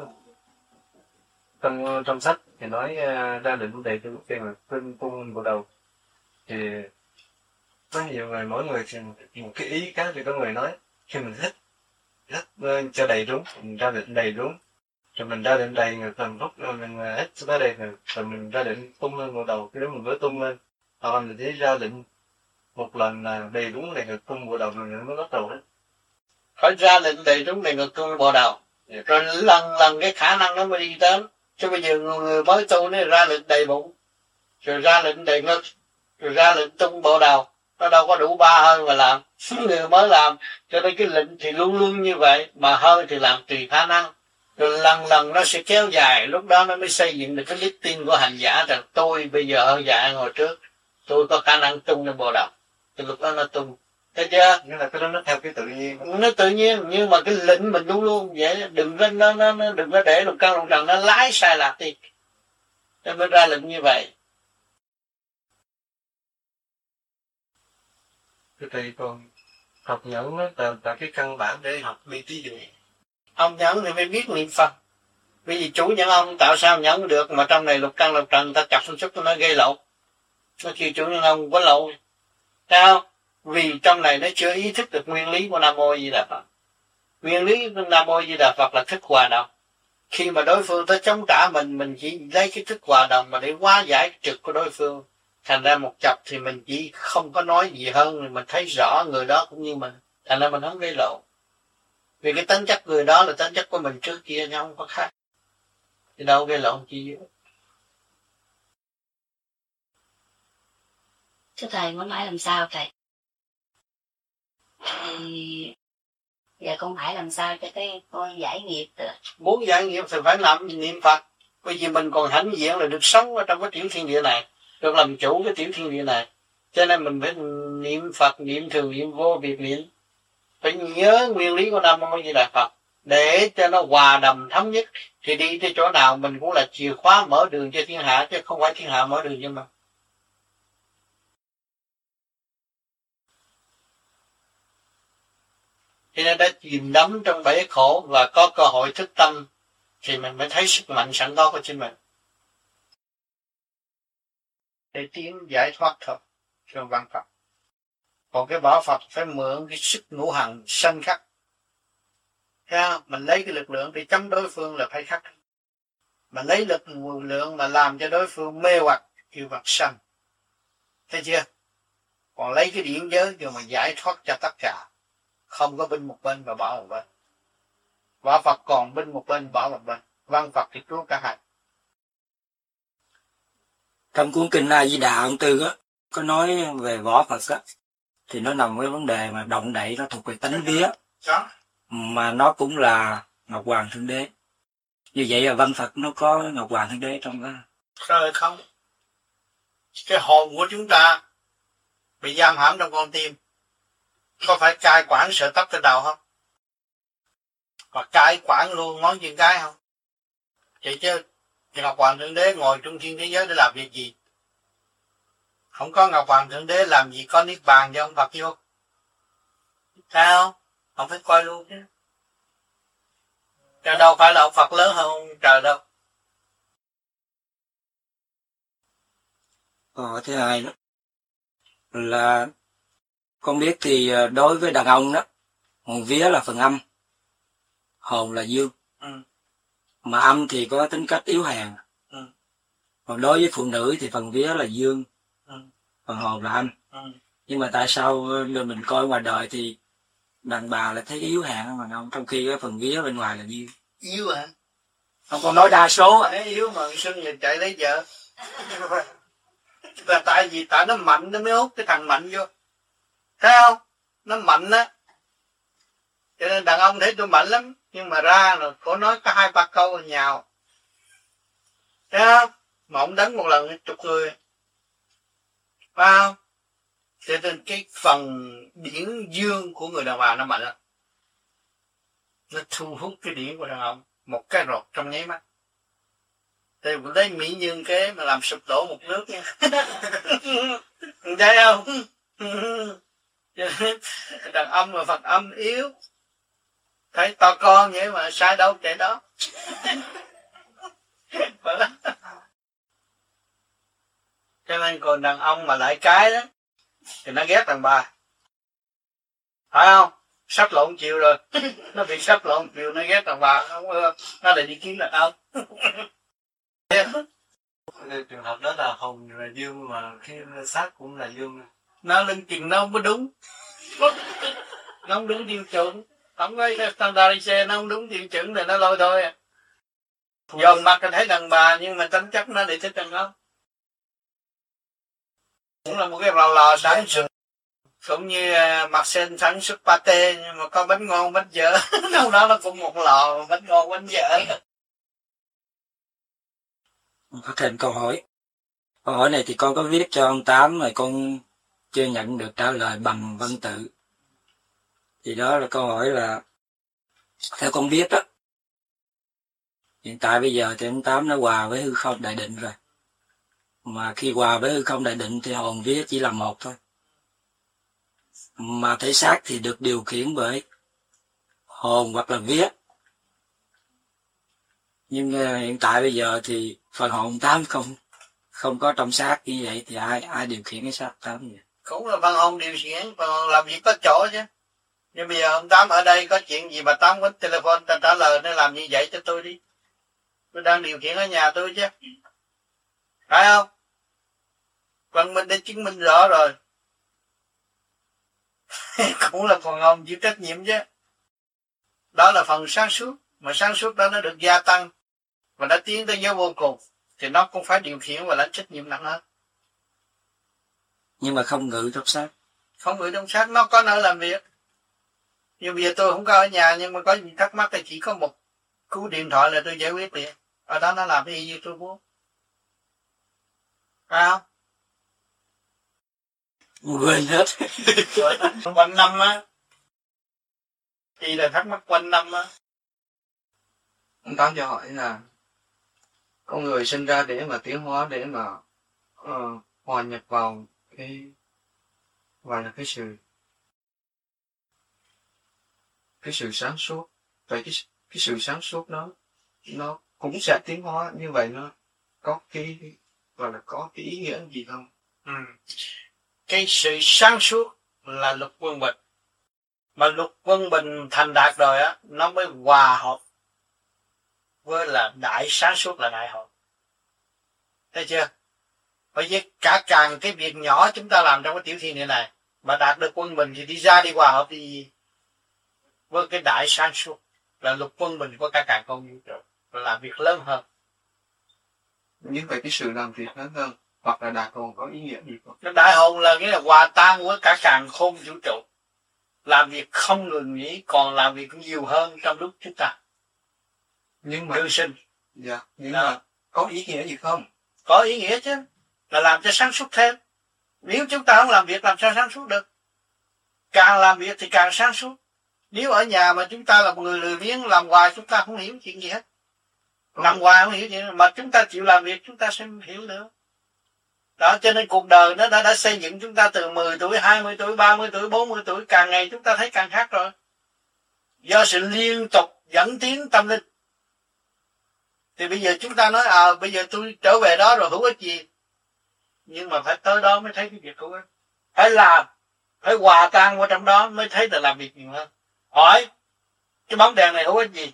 trong sách thì nói ra lệnh vấn đề cho lúc tiên là phân cung vào đầu. Thì có nhiều người, mỗi người một cái ý khác, thì có người nói khi mình thích cho đầy đúng, mình ra lệnh đầy đúng, rồi mình ra định đầy người thần phúc, rồi mình hết tới đây rồi mình ra định tung lên bộ đầu, cái đó mình mới tung lên, hoặc là mình chỉ ra định một lần là đầy đúng này ngực tung bộ đầu rồi nó mới bắt đầu hết. Phải ra lệnh đầy đúng này ngực tung bộ đầu, rồi lần lần cái khả năng nó mới đi đến. Chứ bây giờ người mới tu nó ra lệnh đầy bụng, rồi ra lệnh đầy ngực, rồi ra lệnh tung bộ đầu, nó đâu có đủ 3 hơi mà làm. Người mới làm, cho nên cái lệnh thì luôn luôn như vậy, mà hơi thì làm tùy khả năng. Rồi lần lần nó sẽ kéo dài, lúc đó nó mới xây dựng được cái đức tin của hành giả rằng tôi bây giờ hơn dạ ngồi trước, tôi có khả năng tung lên bộ đầu. Thì lúc đó nó tung. Thấy chưa? Nghĩa là cái đó nó theo cái tự nhiên. Nó tự nhiên, nhưng mà cái lệnh mình luôn luôn vậy, đừng có nó đừng có để lục căn lục trần nó lái sai lạc đi. Nó mới ra lệnh như vậy. Thì còn học nhẫn nó là cái căn bản để học bi tí dụ. Ông nhẫn thì phải biết niệm Phật. Bởi vì chủ nhân ông tạo sao nhẫn được, mà trong này lục căn lục trần ta chọc sản xuất nó gây lộn. Nó kêu chủ nhân ông có lộn. Sao? Vì trong này nó chưa ý thức được nguyên lý của Nam Mô Di Đà Phật. Nguyên lý của Nam Mô Di Đà Phật là thức hòa đồng. Khi mà đối phương tới chống trả mình chỉ lấy cái thức hòa đồng mà để hóa giải trực của đối phương. Thành ra một chập thì mình chỉ không có nói gì hơn, mình thấy rõ người đó cũng như mình. Thành ra mình không gây lộn. Vì cái tính chất người đó là tính chất của mình trước kia nhau không có khác. Thì đâu gây lộn chi vậy? Thưa thầy, muốn hỏi làm sao thầy? Thì giờ con phải làm sao cho cái con giải nghiệp được? Muốn giải nghiệp thì phải làm niệm Phật. Bởi vì mình còn hãnh diện là được sống ở trong cái tiểu thiên địa này, được làm chủ cái tiểu thiên địa này. Cho nên mình phải niệm Phật, niệm thường, niệm vô biệt niệm. Phải nhớ nguyên lý của Nam Mô Di Đà Phật để cho nó hòa đồng thống nhất. Thì đi tới chỗ nào mình cũng là chìa khóa mở đường cho thiên hạ, chứ không phải thiên hạ mở đường cho mình. Cho nên đã chìm đắm trong bể khổ và có cơ hội thức tâm thì mình mới thấy sức mạnh sẵn có của chính mình để tiến giải thoát thôi, trong văn Phật. Còn cái bảo Phật phải mượn cái sức ngũ hành sanh khắc. Thấy không? Mình lấy cái lực lượng để chống đối phương là phải khắc. Mình lấy lực lượng mà làm cho đối phương mê hoặc kêu vật sanh. Thấy chưa? Còn lấy cái điển giới kêu mà giải thoát cho tất cả. Không có binh một bên và bỏ một bên. Võ Phật còn binh một bên bỏ một bên. Văn Phật thì cứu cả hai. Trong cuốn kinh A Di Đà ông Tư á có nói về võ Phật á, thì nó nằm cái vấn đề mà động đậy nó thuộc về tánh vía, mà nó cũng là Ngọc Hoàng Thượng Đế. Như vậy là Văn Phật nó có Ngọc Hoàng Thượng Đế trong đó. Rồi không. Cái hồn của chúng ta bị giam hãm trong con tim, có phải cai quản sợ tóc trên đầu không? Và cai quản luôn ngón chân cái không? Vậy chứ Ngọc Hoàng Thượng Đế ngồi trung thiên thế giới để làm việc gì? Không có Ngọc Hoàng Thượng Đế làm gì có niết bàn cho ông Phật vô? Sao? Không phải coi luôn chứ. Chứ đâu phải là ông Phật lớn hơn ông trời đâu. Thứ hai đó là con biết thì đối với đàn ông đó, hồn vía là phần âm, hồn là dương. Mà âm thì có tính cách yếu hèn. Còn đối với phụ nữ thì phần vía là dương, phần hồn là âm. Nhưng mà tại sao mình coi ngoài đời thì đàn bà lại thấy yếu hèn hơn đàn ông, trong khi cái phần vía bên ngoài là dương? Yếu hả? Không, còn nói đa số á. Yếu mà xuân nhìn chạy lấy vợ. Là tại vì tại nó mạnh nó mới hút cái thằng mạnh vô. Thấy không? Nó mạnh á. Cho nên đàn ông thấy tôi mạnh lắm. Nhưng mà ra rồi có nói có 2-3 câu là nhào. Thấy không? Mà ông đánh một lần 10 người. Phải không? Cho nên cái phần điển dương của người đàn bà nó mạnh lắm. Nó thu hút cái điển của đàn ông một cái rột trong nháy mắt. Thì cũng lấy mỹ nhân kế mà làm sụp đổ một nước nha. Thấy không? Đàn ông mà Phật âm yếu. Thấy to con vậy mà sai đâu chạy đó. Cho nên còn đàn ông mà lại cái đó thì nó ghét đàn bà. Phải không? sắp lộn chiều rồi. Nó bị sắp lộn chiều, nó ghét đàn bà, không ưa, nó lại đi kiếm đàn ông. Trường hợp đó là hồn là dương mà khi xác cũng là dương. Nó lên chừng nó không có đúng. Nó không đúng tiêu chuẩn. Không có standardise, nó không đúng tiêu chuẩn thì nó lôi thôi. Dòm mặt thì thấy đàn bà nhưng mà tính chất nó để thích đàn ông. Cũng là một cái lò sản xuất. Cũng như mặt sen sản xuất pate nhưng mà có bánh ngon bánh dở. Đâu đó nó cũng một lò bánh ngon bánh dở. Có thêm câu hỏi. Câu hỏi này thì con có viết cho ông Tám mà con chưa nhận được trả lời bằng văn tự. Thì đó là câu hỏi là, theo con biết đó, hiện tại bây giờ thì ông Tám đã hòa với hư không đại định rồi. Mà khi hòa với hư không đại định thì hồn vía chỉ là một thôi. Mà thể xác thì được điều khiển bởi hồn hoặc là vía. Nhưng hiện tại bây giờ thì phần hồn Tám không có trong xác như vậy thì ai điều khiển cái xác Tám vậy? Cũng là phần hồn điều khiển, phần hồn làm việc có chỗ chứ. Nhưng bây giờ ông Tám ở đây có chuyện gì mà Tám quýnh telephone ta trả lời nó làm như vậy cho tôi đi. Tôi đang điều khiển ở nhà tôi chứ. Phải không? Văn minh đã chứng minh rõ rồi. Cũng là phần hồn chịu trách nhiệm chứ. Đó là phần sáng suốt. Mà sáng suốt đó nó được gia tăng và đã tiến tới giới vô cùng thì nó cũng phải điều khiển và lãnh trách nhiệm nặng hơn. Nhưng mà không ngự trong xác. Không ngự trong xác, nó có nơi làm việc. Nhưng bây giờ tôi không có ở nhà, nhưng mà có gì thắc mắc thì chỉ có một cú điện thoại là tôi giải quyết liền. Ở đó nó làm cái gì như tôi muốn. Phải không? Quên hết. Quanh năm á. Chỉ là thắc mắc quanh năm á. Ông Tám cho hỏi là con người sinh ra để mà tiến hóa, để mà hòa nhập vào cái gọi là cái sự sáng suốt. Vậy cái sự sáng suốt đó nó cũng sẽ tiến hóa như vậy, nó có cái gọi là có cái ý nghĩa gì không? Cái sự sáng suốt là luật quân bình. Mà luật quân bình thành đạt rồi á, nó mới hòa hợp với là đại sáng suốt là đại hội. Thấy chưa? Bởi vì cả càng cái việc nhỏ chúng ta làm trong cái tiểu thiên này mà đạt được quân bình thì đi ra đi hòa hợp đi với cái đại sáng suốt là luật quân bình của cả càng con vũ trụ, là làm việc lớn hơn. Như vậy cái sự làm việc lớn hơn hoặc là đại hồn có ý nghĩa gì không? Cái đại hồn là nghĩa là hòa tan với cả càng khôn vũ trụ, làm việc không ngừng nghỉ, còn làm việc nhiều hơn trong lúc chúng ta Nhưng mà đương sinh. dạ, nhưng mà có ý nghĩa gì không? Có ý nghĩa chứ, là làm cho sáng suốt thêm. Nếu chúng ta không làm việc làm sao sáng suốt được? Càng làm việc thì càng sáng suốt. Nếu ở nhà mà chúng ta là một người lười biếng làm hoài, chúng ta không hiểu chuyện gì hết. Nằm hoài không hiểu chuyện gì, mà chúng ta chịu làm việc chúng ta sẽ hiểu nữa. Đó, cho nên cuộc đời nó đã xây dựng chúng ta từ 10 tuổi, 20 tuổi, 30 tuổi, 40 tuổi, càng ngày chúng ta thấy càng khác rồi. Do sự liên tục dẫn tiến tâm linh. Thì bây giờ chúng ta nói, bây giờ tôi trở về đó rồi hữu ích gì? Nhưng mà phải tới đó mới thấy cái việc hữu ích. Phải làm, phải hòa tan vào trong đó mới thấy là làm việc nhiều hơn. Hỏi, cái bóng đèn này hữu ích gì?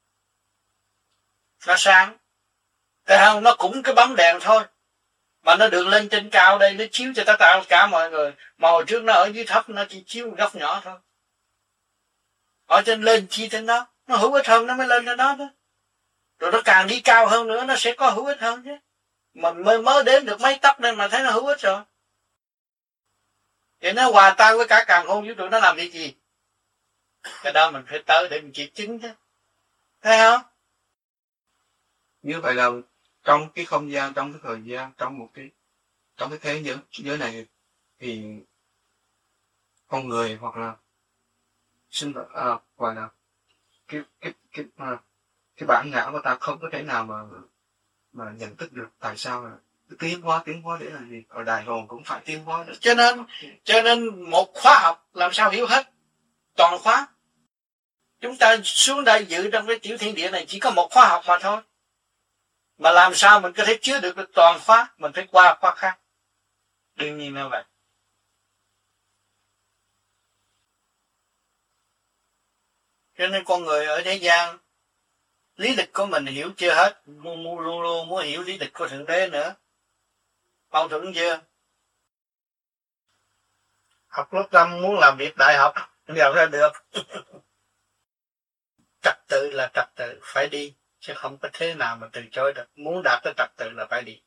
Nó sáng. Tại không, nó cũng cái bóng đèn thôi. Mà nó được lên trên cao đây, nó chiếu cho tất cả mọi người. Mà hồi trước nó ở dưới thấp, nó chỉ chiếu một góc nhỏ thôi. Ở trên lên chi trên đó, nó hữu ích hơn nó mới lên trên đó đó. Rồi nó càng đi cao hơn nữa, nó sẽ có hữu ích hơn chứ. Mình mới đến được mấy tấc nên mà thấy nó hữu ích rồi. Thì nó hòa tan với cả càng khôn vũ trụ, nó làm việc gì? Cái đó mình phải tới để mình kiểm chứng chứ. Thấy không? Như vậy là trong cái không gian, trong cái thời gian, trong cái thế giới này thì con người hoặc là sinh vật gọi là cái bản ngã của ta không có thể nào mà nhận thức được tại sao là tiến hóa để làm gì, ở đại hồn cũng phải tiến hóa nữa. Cho nên một khóa học làm sao hiểu hết toàn khóa. Chúng ta xuống đây dự trong cái tiểu thiên địa này chỉ có một khóa học mà thôi. Mà làm sao mình có thể chứa được toàn khóa, mình phải qua khóa khác. Đương nhiên là vậy. Cho nên con người ở thế gian, lý lịch của mình hiểu chưa hết, luôn luôn muốn hiểu lý lịch của Thượng Đế nữa. Mâu thuẫn chưa? Học lớp 5 muốn làm việc đại học, không làm ra được. Trật tự là trật tự, phải đi, chứ không có thế nào mà từ chối được. Muốn đạt tới trật tự là phải đi.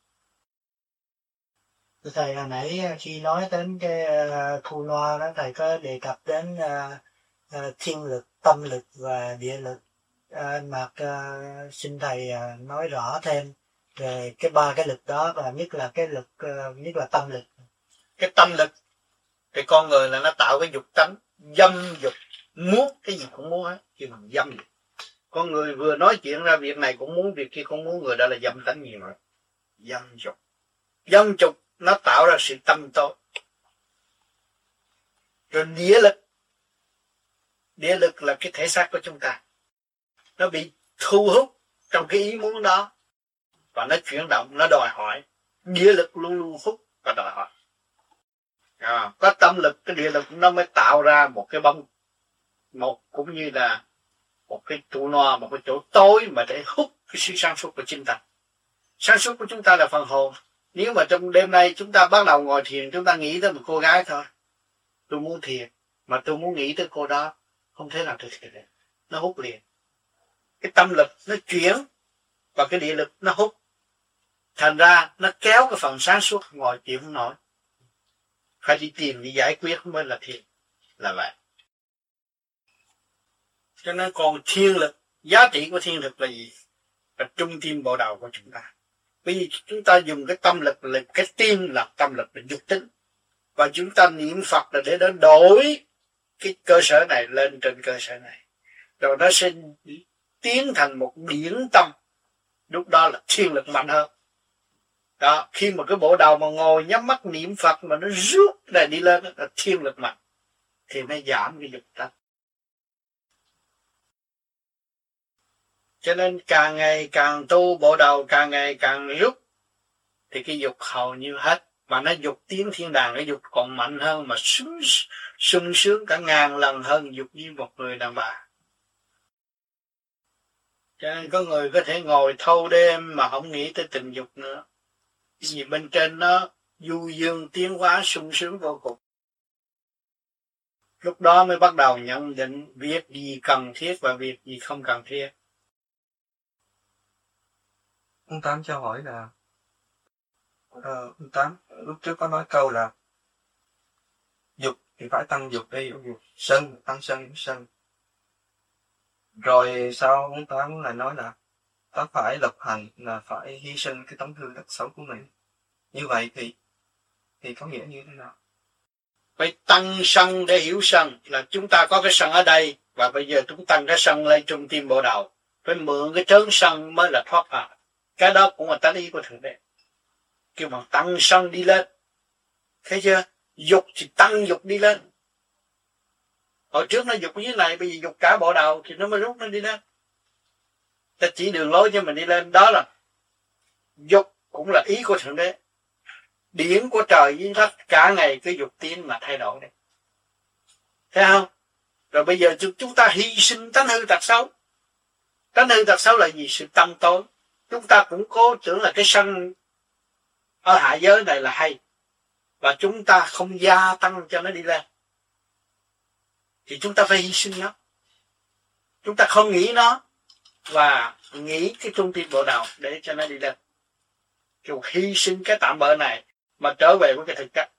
Thầy hồi nãy khi nói đến cái thu loa đó, thầy có đề cập đến thiên lực, tâm lực và địa lực. Anh Mạc xin thầy nói rõ thêm về cái ba cái lực đó, và nhất là cái lực, nhất là tâm lực. Cái tâm lực thì con người là nó tạo cái dục tánh, dâm dục, muốn cái gì cũng muốn hết, chứ mà dâm dục. Con người vừa nói chuyện ra việc này cũng muốn, việc kia cũng muốn, người đó là dâm tánh nhiều rồi. Dâm dục. Dâm dục nó tạo ra sự tâm tối. Rồi địa lực. Địa lực là cái thể xác của chúng ta. Nó bị thu hút trong cái ý muốn đó. Và nó chuyển động, nó đòi hỏi. Địa lực luôn luôn hút và đòi hỏi. Có tâm lực, cái địa lực nó mới tạo ra một cái bóng. Một cũng như là một cái trụ no, một cái chỗ tối mà để hút cái sự sáng suốt của chúng ta. Sáng suốt của chúng ta là phần hồn. Nếu mà trong đêm nay chúng ta bắt đầu ngồi thiền, chúng ta nghĩ tới một cô gái thôi. Tôi muốn thiền, mà tôi muốn nghĩ tới cô đó, không thể nào thực hiện được. Nó hút liền. Cái tâm lực nó chuyển, và cái địa lực nó hút. Thành ra nó kéo cái phần sáng suốt ngồi chịu không nổi. Phải đi tìm, đi giải quyết mới là thiền. Là vậy. Cho nên còn thiên lực, giá trị của thiên lực là gì? Là trung tim bộ đầu của chúng ta. Bởi vì chúng ta dùng cái tâm lực là cái tim, là tâm lực là dục tính. Và chúng ta niệm Phật là để nó đổi cái cơ sở này lên trên cơ sở này. Rồi nó sẽ tiến thành một điển tâm. Lúc đó là thiên lực mạnh hơn. Đó, khi mà cái bộ đầu mà ngồi nhắm mắt niệm Phật mà nó rút này đi lên là thiên lực mạnh. Thì nó giảm cái dục tánh. Cho nên càng ngày càng tu bộ đầu, càng ngày càng rút, thì cái dục hầu như hết. Mà nó dục tiến thiên đàng, cái dục còn mạnh hơn, mà sung sướng cả ngàn lần hơn dục như một người đàn bà. Cho nên có người có thể ngồi thâu đêm mà không nghĩ tới tình dục nữa. Vì bên trên nó du dương tiến hóa sung sướng vô cùng. Lúc đó mới bắt đầu nhận định việc gì cần thiết và việc gì không cần thiết. Ông Tám cho hỏi là ông Tám lúc trước có nói câu là dục thì phải tăng dục đi, sân tăng sân. Rồi sau ông Tám lại nói là ta phải lập hành, là phải hy sinh cái tấm hương tật xấu của mình. Như vậy thì có nghĩa như thế nào? Phải tăng sân để hiểu sân, là chúng ta có cái sân ở đây, và bây giờ chúng tăng cái sân lên trung tim bộ đầu. Phải mượn cái trớn sân mới là thoát ra. Cái đó cũng là tánh ý của Thượng Đế. Kêu bằng tăng sân đi lên. Thấy chưa? Dục thì tăng dục đi lên. Hồi trước nó dục như thế này, bây giờ dục cả bộ đầu thì nó mới rút nó đi lên. Ta chỉ đường lối cho mình đi lên. Đó là dục cũng là ý của Thượng Đế. Điển của trời với đất cả ngày cái dục tiến mà thay đổi đấy. Thấy không? Rồi bây giờ chúng ta hy sinh tánh hư tật xấu. Tánh hư tật xấu là gì? Sự tâm tối. Chúng ta cũng cố tưởng là cái sân ở hạ giới này là hay. Và chúng ta không gia tăng cho nó đi lên. Thì chúng ta phải hy sinh nó. Chúng ta không nghĩ nó. Và nghĩ cái trung tim bộ đầu để cho nó đi lên. Kiểu hy sinh cái tạm bợ này mà trở về với cái thực chất.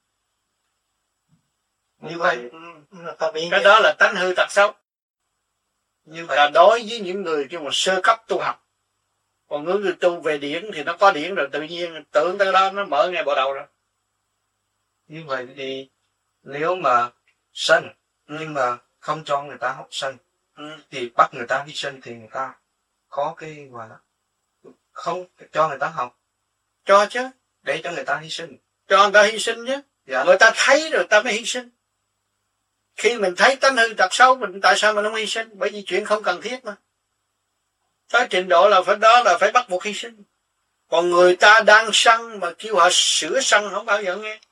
Như vậy cái đó là tánh hư tật xấu. Như vậy là đối với những người kêu mà sơ cấp tu học. Còn những người tu về điển thì nó có điển rồi, tự nhiên tưởng tới đó nó mở ngay bộ đầu rồi. Như vậy thì nếu mà sân nhưng mà không cho người ta học sân thì bắt người ta hy sinh, thì người ta có cái gọi là không cho người ta học. Cho chứ. Để cho người ta hy sinh. Cho người ta hy sinh chứ. Dạ. Người ta thấy rồi ta mới hy sinh. Khi mình thấy tánh hư tật xấu mình, tại sao mình không hy sinh? Bởi vì chuyện không cần thiết mà. Tới trình độ là phải đó là phải bắt buộc hy sinh. Còn người ta đang sân mà kêu họ sửa sân không bao giờ nghe.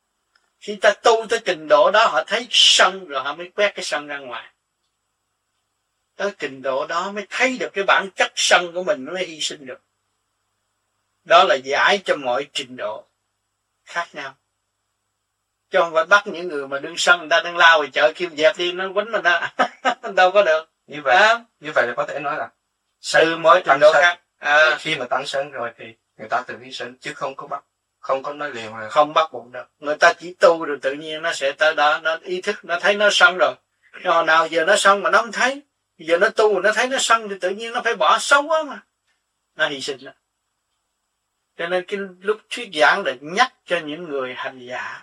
Khi ta tu tới trình độ đó họ thấy sân rồi họ mới quét cái sân ra ngoài. tới trình độ đó mới thấy được cái bản chất sân của mình, mới hy sinh được. Đó là giải cho mọi trình độ khác nhau. Chứ không phải bắt những người mà đương sân, người ta đang lao về chợ kêu dẹp đi, nó quýnh mình đó. Đâu có được. Như vậy là có thể nói là từ mỗi trình độ khác. Khi mà tăng sân rồi thì người ta tự hy sinh, chứ không có bắt, không có nói liền là không bắt buộc được. Người ta chỉ tu rồi tự nhiên nó sẽ tới đó, nó ý thức, nó thấy nó sân rồi. Hồi nào giờ nó sân mà nó không thấy, giờ nó tu nó thấy nó sân thì tự nhiên nó phải bỏ, xấu quá mà, nó hy sinh đó. Cho nên cái lúc thuyết giảng là nhắc cho những người hành giả,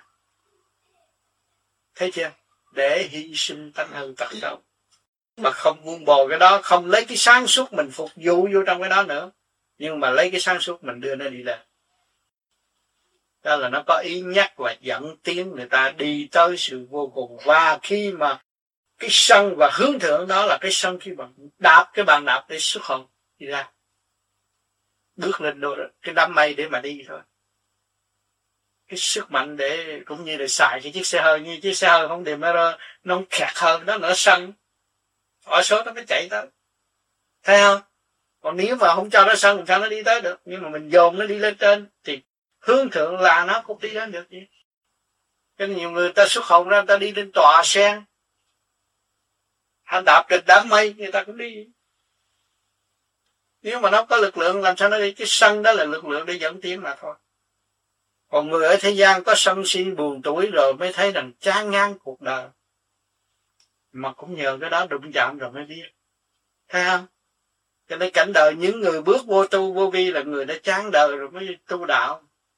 thấy chưa, để hy sinh tánh hư tật xấu, mà không buông bồi cái đó, không lấy cái sáng suốt mình phục vụ vô trong cái đó nữa, nhưng mà lấy cái sáng suốt mình đưa nó đi lên. Đó là nó có ý nhắc và dẫn tiến người ta đi tới sự vô cùng. Và khi mà cái sân và hướng thượng đó là cái sân khi mà đạp cái bàn đạp để xuất hồn đi ra, bước lên cái đám mây để mà đi thôi. Cái sức mạnh để cũng như để xài cái chiếc xe hơi, như chiếc xe hơi không tìm nó kẹt hơn đó, nó sân ở số nó mới chạy tới, thấy không? Còn nếu mà không cho nó sân làm sao nó đi tới được, nhưng mà mình dồn nó đi lên trên thì hướng thượng là nó cũng đi đến được gì. Cho nên nhiều người ta xuất hồn ra, người ta đi lên tòa sen, hắn đạp trên đám mây, người ta cũng đi. Nếu mà nó có lực lượng làm sao nó đi, cái sân đó là lực lượng để dẫn tiến mà thôi. Còn người ở thế gian có sân si buồn tuổi rồi mới thấy rằng chán ngán cuộc đời, mà cũng nhờ cái đó đụng chạm rồi mới biết, thấy không? Cho nên cảnh đời những người bước vô tu vô vi là người đã chán đời rồi mới tu đạo.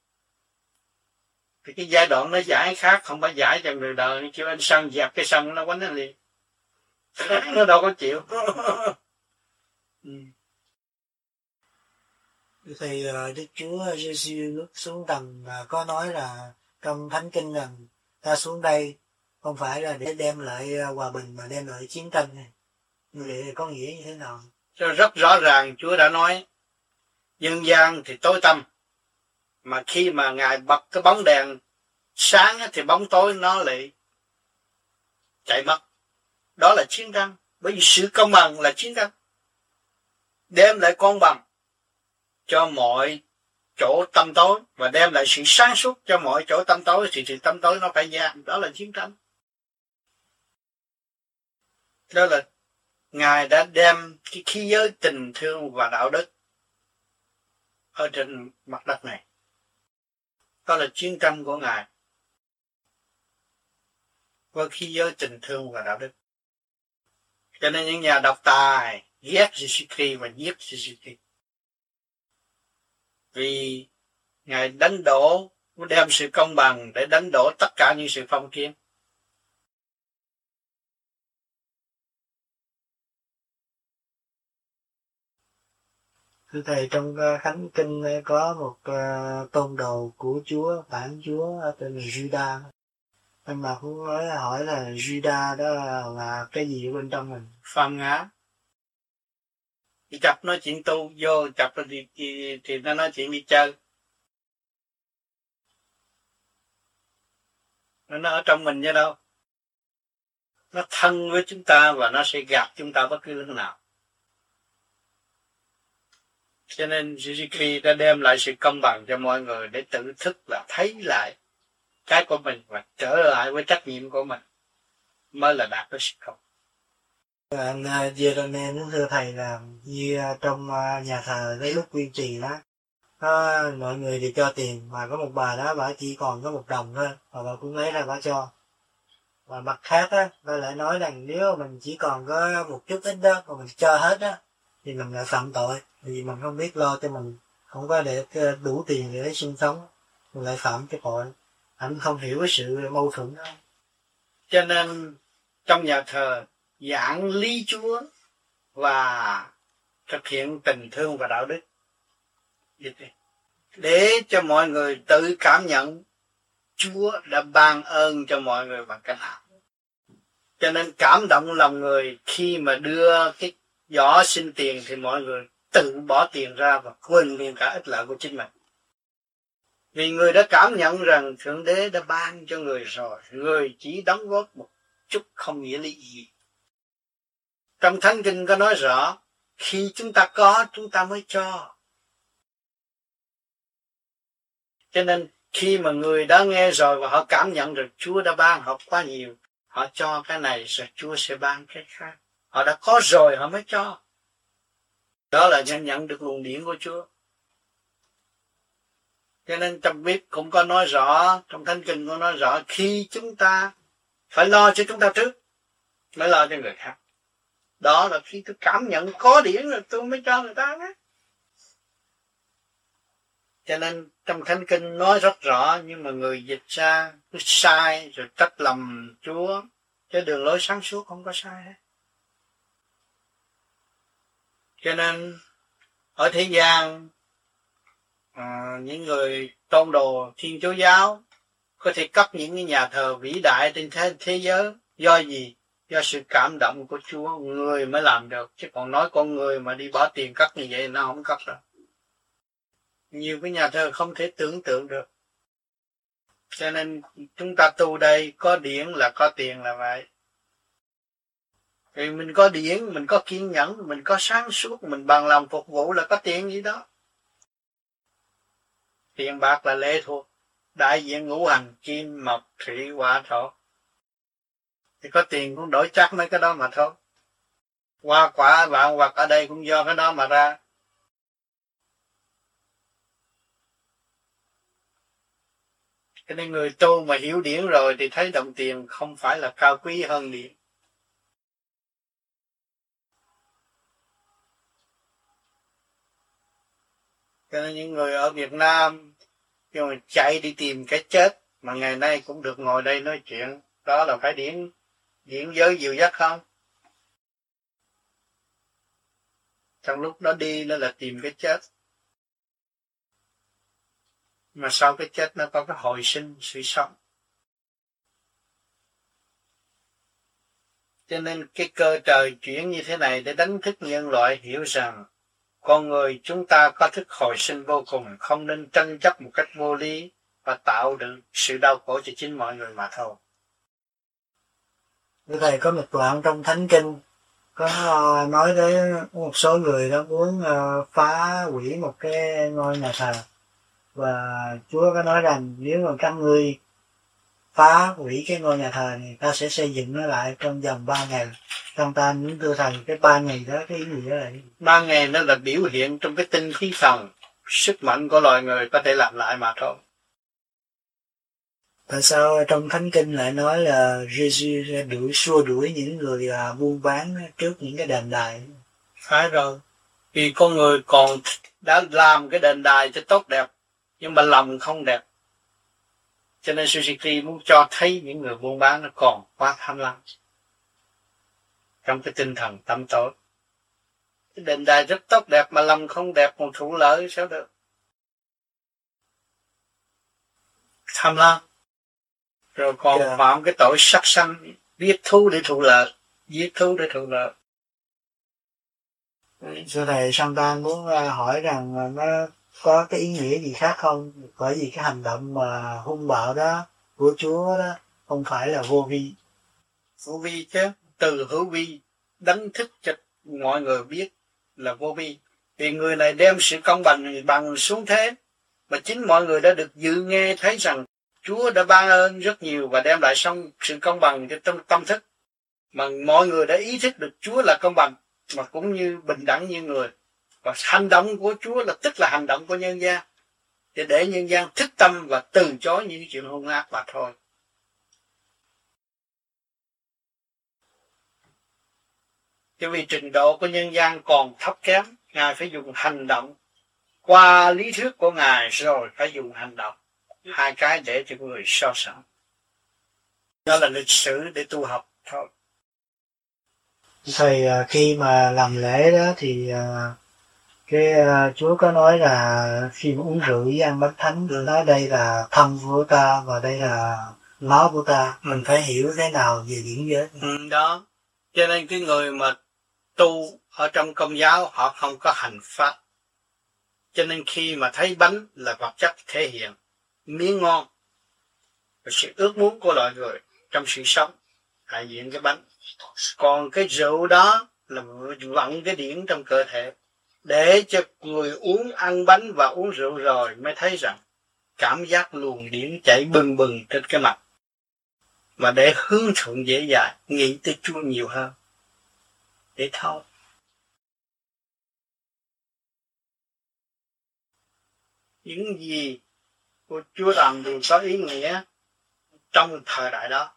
Thì cái giai đoạn nó giải khác, không phải giải cho người đời, kêu anh sân dẹp cái sân nó quánh nó liền. Nó đâu có chịu. Thì Đức Chúa Giêsu lúc xuống tầng có nói là trong Thánh Kinh rằng ta xuống đây không phải là để đem lại hòa bình mà đem lại chiến tranh này. Như vậy có nghĩa như thế nào? Rất rõ ràng Chúa đã nói nhân gian thì tối tăm, mà khi mà Ngài bật cái bóng đèn sáng thì bóng tối nó lại chạy mất. Đó là chiến tranh, bởi vì sự công bằng là chiến tranh, đem lại công bằng cho mọi chỗ tâm tối và đem lại sự sáng suốt cho mọi chỗ tâm tối, thì sự tâm tối nó phải giảm. Đó là chiến tranh. Đó là Ngài đã đem cái khí giới tình thương và đạo đức ở trên mặt đất này. Đó là chiến tranh của Ngài với khí giới tình thương và đạo đức. Cho nên những nhà độc tài ghét Jesus Christ và giết Jesus Christ, vì Ngài đánh đổ, đem sự công bằng để đánh đổ tất cả những sự phong kiến. Thưa Thầy, trong Khánh Kinh có một tôn đồ của Chúa, bản Chúa tên là Judas. Nhưng mà cũng hỏi là Judas đó là cái gì ở bên trong mình? Phạm ngã. Đi chập nói chuyện tu, vô chập thì nó nói chuyện đi chơi. Nó ở trong mình chứ đâu. Nó thân với chúng ta và nó sẽ gạt chúng ta bất cứ lúc nào. Cho nên Jesus Christ đã đem lại sự công bằng cho mọi người để tự thức là thấy lại cái của mình và trở lại với trách nhiệm của mình, mới là đạt được sự công. Anh Jerome thưa Thầy là như trong nhà thờ lấy lúc quyên trì đó, mọi người thì cho tiền, mà có một bà đó bà chỉ còn có 1 đồng thôi, và bà cũng lấy ra bà cho. Và mặt khác á, bà lại nói rằng nếu mình chỉ còn có một chút ít đó mà mình cho hết á thì mình lại phạm tội, vì mình không biết lo cho mình, không có để đủ tiền để sinh sống, mình lại phạm cái tội. Anh không hiểu cái sự mâu thuẫn đó. Cho nên trong nhà thờ giảng lý Chúa và thực hiện tình thương và đạo đức để cho mọi người tự cảm nhận Chúa đã ban ơn cho mọi người bằng cách nào. Cho nên cảm động lòng người khi mà đưa cái giỏ xin tiền thì mọi người tự bỏ tiền ra và quên liền cả ích lợi của chính mình. Vì người đã cảm nhận rằng Thượng Đế đã ban cho người rồi, người chỉ đóng góp một chút không nghĩa lý gì. Trong Thánh Kinh có nói rõ, khi chúng ta có, chúng ta mới cho. Cho nên khi mà người đã nghe rồi và họ cảm nhận được Chúa đã ban họ quá nhiều, họ cho cái này rồi Chúa sẽ ban cái khác. Họ đã có rồi họ mới cho. Đó là nhận được luồng điển của Chúa. Cho nên trong Biết cũng có nói rõ, trong Thánh Kinh cũng nói rõ, khi chúng ta phải lo cho chúng ta trước, mới lo cho người khác. Đó là khi tôi cảm nhận có điển rồi tôi mới cho người ta đó. Cho nên trong Thánh Kinh nói rất rõ, nhưng mà người dịch ra cứ sai rồi trách lầm Chúa, chứ đường lối sáng suốt không có sai hết. Cho nên ở thế gian, những người tôn đồ Thiên Chúa giáo có thể cất những cái nhà thờ vĩ đại trên thế giới. Do gì? Do sự cảm động của Chúa, người mới làm được. Chứ còn nói con người mà đi bỏ tiền cất như vậy nó không cất đâu. Nhiều cái nhà thờ không thể tưởng tượng được. Cho nên chúng ta tu đây có điển là có tiền là vậy. Vì mình có điển, mình có kiên nhẫn, mình có sáng suốt, mình bằng lòng phục vụ là có tiền gì đó. Tiền bạc là lệ thuộc, đại diện ngũ hành kim mộc thủy hỏa thổ. Thì có tiền cũng đổi chắc mấy cái đó mà thôi. Hoa quả vạn vật ở đây cũng do cái đó mà ra. Cho nên người tu mà hiểu điển rồi thì thấy đồng tiền không phải là cao quý hơn điển. Cho nên những người ở Việt Nam nhưng mà chạy đi tìm cái chết mà ngày nay cũng được ngồi đây nói chuyện, đó là phải điển giới dìu dắt không? Trong lúc đó đi nó là tìm cái chết. Mà sau cái chết nó có cái hồi sinh, sự sống. Cho nên cái cơ trời chuyển như thế này để đánh thức nhân loại hiểu rằng con người chúng ta có thức hồi sinh vô cùng, không nên tranh chấp một cách vô lý và tạo được sự đau khổ cho chính mọi người mà thôi. Thầy có một đoạn trong Thánh Kinh có nói tới một số người đó muốn phá hủy một cái ngôi nhà thờ, và Chúa có nói rằng nếu mà các ngươi phá hủy cái ngôi nhà thờ này, ta sẽ xây dựng nó lại trong vòng 3 ngày. Trong ta những thưa thầy, cái 3 ngày đó cái ý nghĩa là gì? 3 ngày nó là biểu hiện trong cái tinh khí thần, sức mạnh của loài người có thể làm lại mà thôi. Tại sao trong Thánh Kinh lại nói là Giê-xu xua đuổi những người buôn bán trước những cái đền đài? Phải rồi. Vì con người còn đã làm cái đền đài cho tốt đẹp, nhưng mà lòng không đẹp. Cho nên Suzuki muốn cho thấy những người buôn bán nó còn quá tham lam trong cái tinh thần tâm tối. Cái đền đài rất tốt đẹp mà lòng không đẹp còn thụ lợi sao được? Tham lam. Rồi còn phạm cái tội sát sanh, giết thú để thụ lợi, giết thú để thụ lợi. Thưa thầy, Santan muốn hỏi rằng nó có cái ý nghĩa gì khác không? Bởi vì cái hành động mà hung bạo đó của Chúa đó không phải là vô vi. Vô vi chứ, từ hữu vi đánh thức cho mọi người biết là vô vi. Vì người này đem sự công bằng xuống thế, mà chính mọi người đã được dự nghe thấy rằng Chúa đã ban ơn rất nhiều và đem lại xong sự công bằng cho tâm thức. Mà mọi người đã ý thức được Chúa là công bằng, mà cũng như bình đẳng như người. Và hành động của Chúa là tức là hành động của nhân gian, để nhân gian thức tâm và từ chối những chuyện hung ác mà thôi. Chứ vì trình độ của nhân gian còn thấp kém, Ngài phải dùng hành động. Qua lý thuyết của Ngài rồi phải dùng hành động. Hai cái để cho người so sánh. Đó là lịch sử để tu học thôi. Thầy, khi mà làm lễ đó thì Chúa có nói là khi mà uống rượu với ăn bánh thánh, nói đây là thân của ta và đây là máu của ta. Mình phải hiểu thế nào về điển giới. Đó. Cho nên cái người mà tu ở trong Công giáo họ không có hành pháp. Cho nên khi mà thấy bánh là vật chất thể hiện miếng ngon, và sự ước muốn của loài người trong sự sống đại diện cái bánh. Còn cái rượu đó là vận cái điển trong cơ thể, để cho người uống ăn bánh và uống rượu rồi mới thấy rằng cảm giác luồng điển chảy bừng bừng trên cái mặt, mà để hướng thượng dễ dàng, nghĩ tới Chúa nhiều hơn để thôi. Những gì của Chúa làm đều có ý nghĩa trong thời đại đó.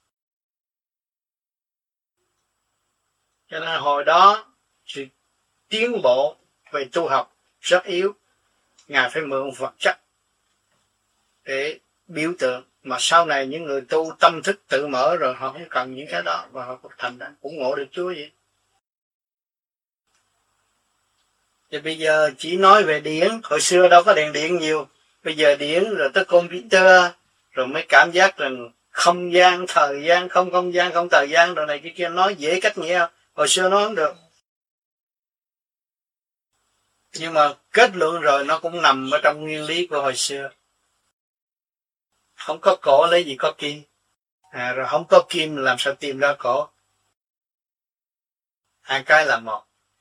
Cho nên hồi đó sự tiến bộ về tu học rất yếu, Ngài phải mượn vật chất để biểu tượng, mà sau này những người tu tâm thức tự mở rồi họ không cần những cái đó và họ cũng thành ra cũng ngộ được Chúa vậy. Thì bây giờ chỉ nói về điển, hồi xưa đâu có đèn điện nhiều, bây giờ điển rồi tới computer rồi mới cảm giác rằng không gian, thời gian, không gian, không thời gian rồi này cái kia, nói dễ cách nghĩa, hồi xưa nói không được. Nhưng mà kết luận rồi nó cũng nằm ở trong nguyên lý của hồi xưa. Không có cổ lấy gì có kim, rồi không có kim làm sao tìm ra cổ. Hai cái là một.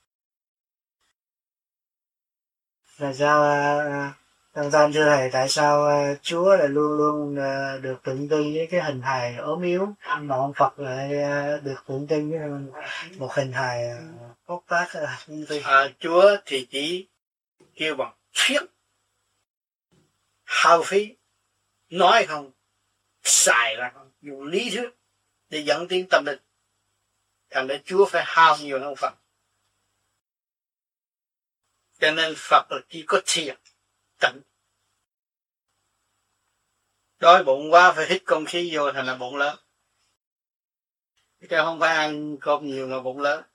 Là sao Tăng Thanh thưa thầy, tại sao Chúa là luôn luôn được tượng trưng với cái hình hài ốm yếu, mà ông Phật lại được tượng trưng với một hình hài cốt tác như thế? Chúa thì chỉ kêu bằng thuyết, hao phí, nói không, xài ra không, dùng lý thuyết để dẫn tiến tâm linh. Thành ra Chúa phải hao nhiều hơn Phật. Cho nên Phật là chỉ có thiền tịnh. Đói bụng quá phải hít không khí vô thành là bụng lớn. Chứ không phải ăn cơm nhiều mà bụng lớn.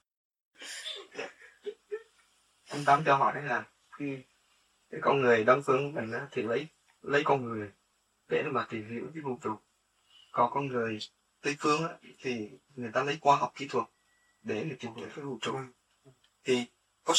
Anh Tám cho hỏi là cái con người Đông phương mình thì lấy con người để mà tìm hiểu cái vũ trụ. Còn con người Tây phương thì người ta lấy khoa học kỹ thuật để mà tìm hiểu cái vũ trụ. Thì có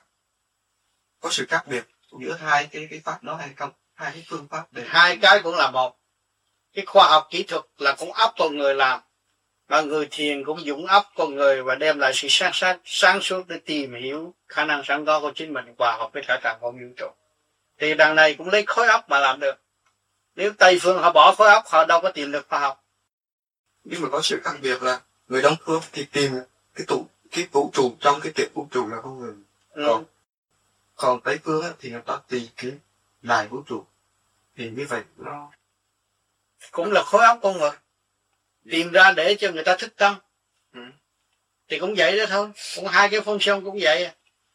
sự khác biệt giữa hai cái pháp đó hay không? Hai cái phương pháp để hai cái cũng là một. Cái khoa học kỹ thuật là cũng óc con người làm, mà người thiền cũng dùng óc con người và đem lại sự sáng suốt để tìm hiểu khả năng sẵn có của chính mình hòa hợp với cả cả con vũ trụ. Thì đằng này cũng lấy khối óc mà làm được. Nếu Tây phương họ bỏ khối óc, họ đâu có tìm được khoa học. Nhưng mà có sự khác biệt là người Đông phương thì tìm cái vũ trụ trong cái tiệm vũ trụ là con người. Còn Tây phương thì người ta tìm cái đại vũ trụ. Thì như vậy nó cũng là khối óc con người, tìm ra để cho người ta thức tâm. Thì cũng vậy đó thôi, cũng hai cái phong sông cũng vậy.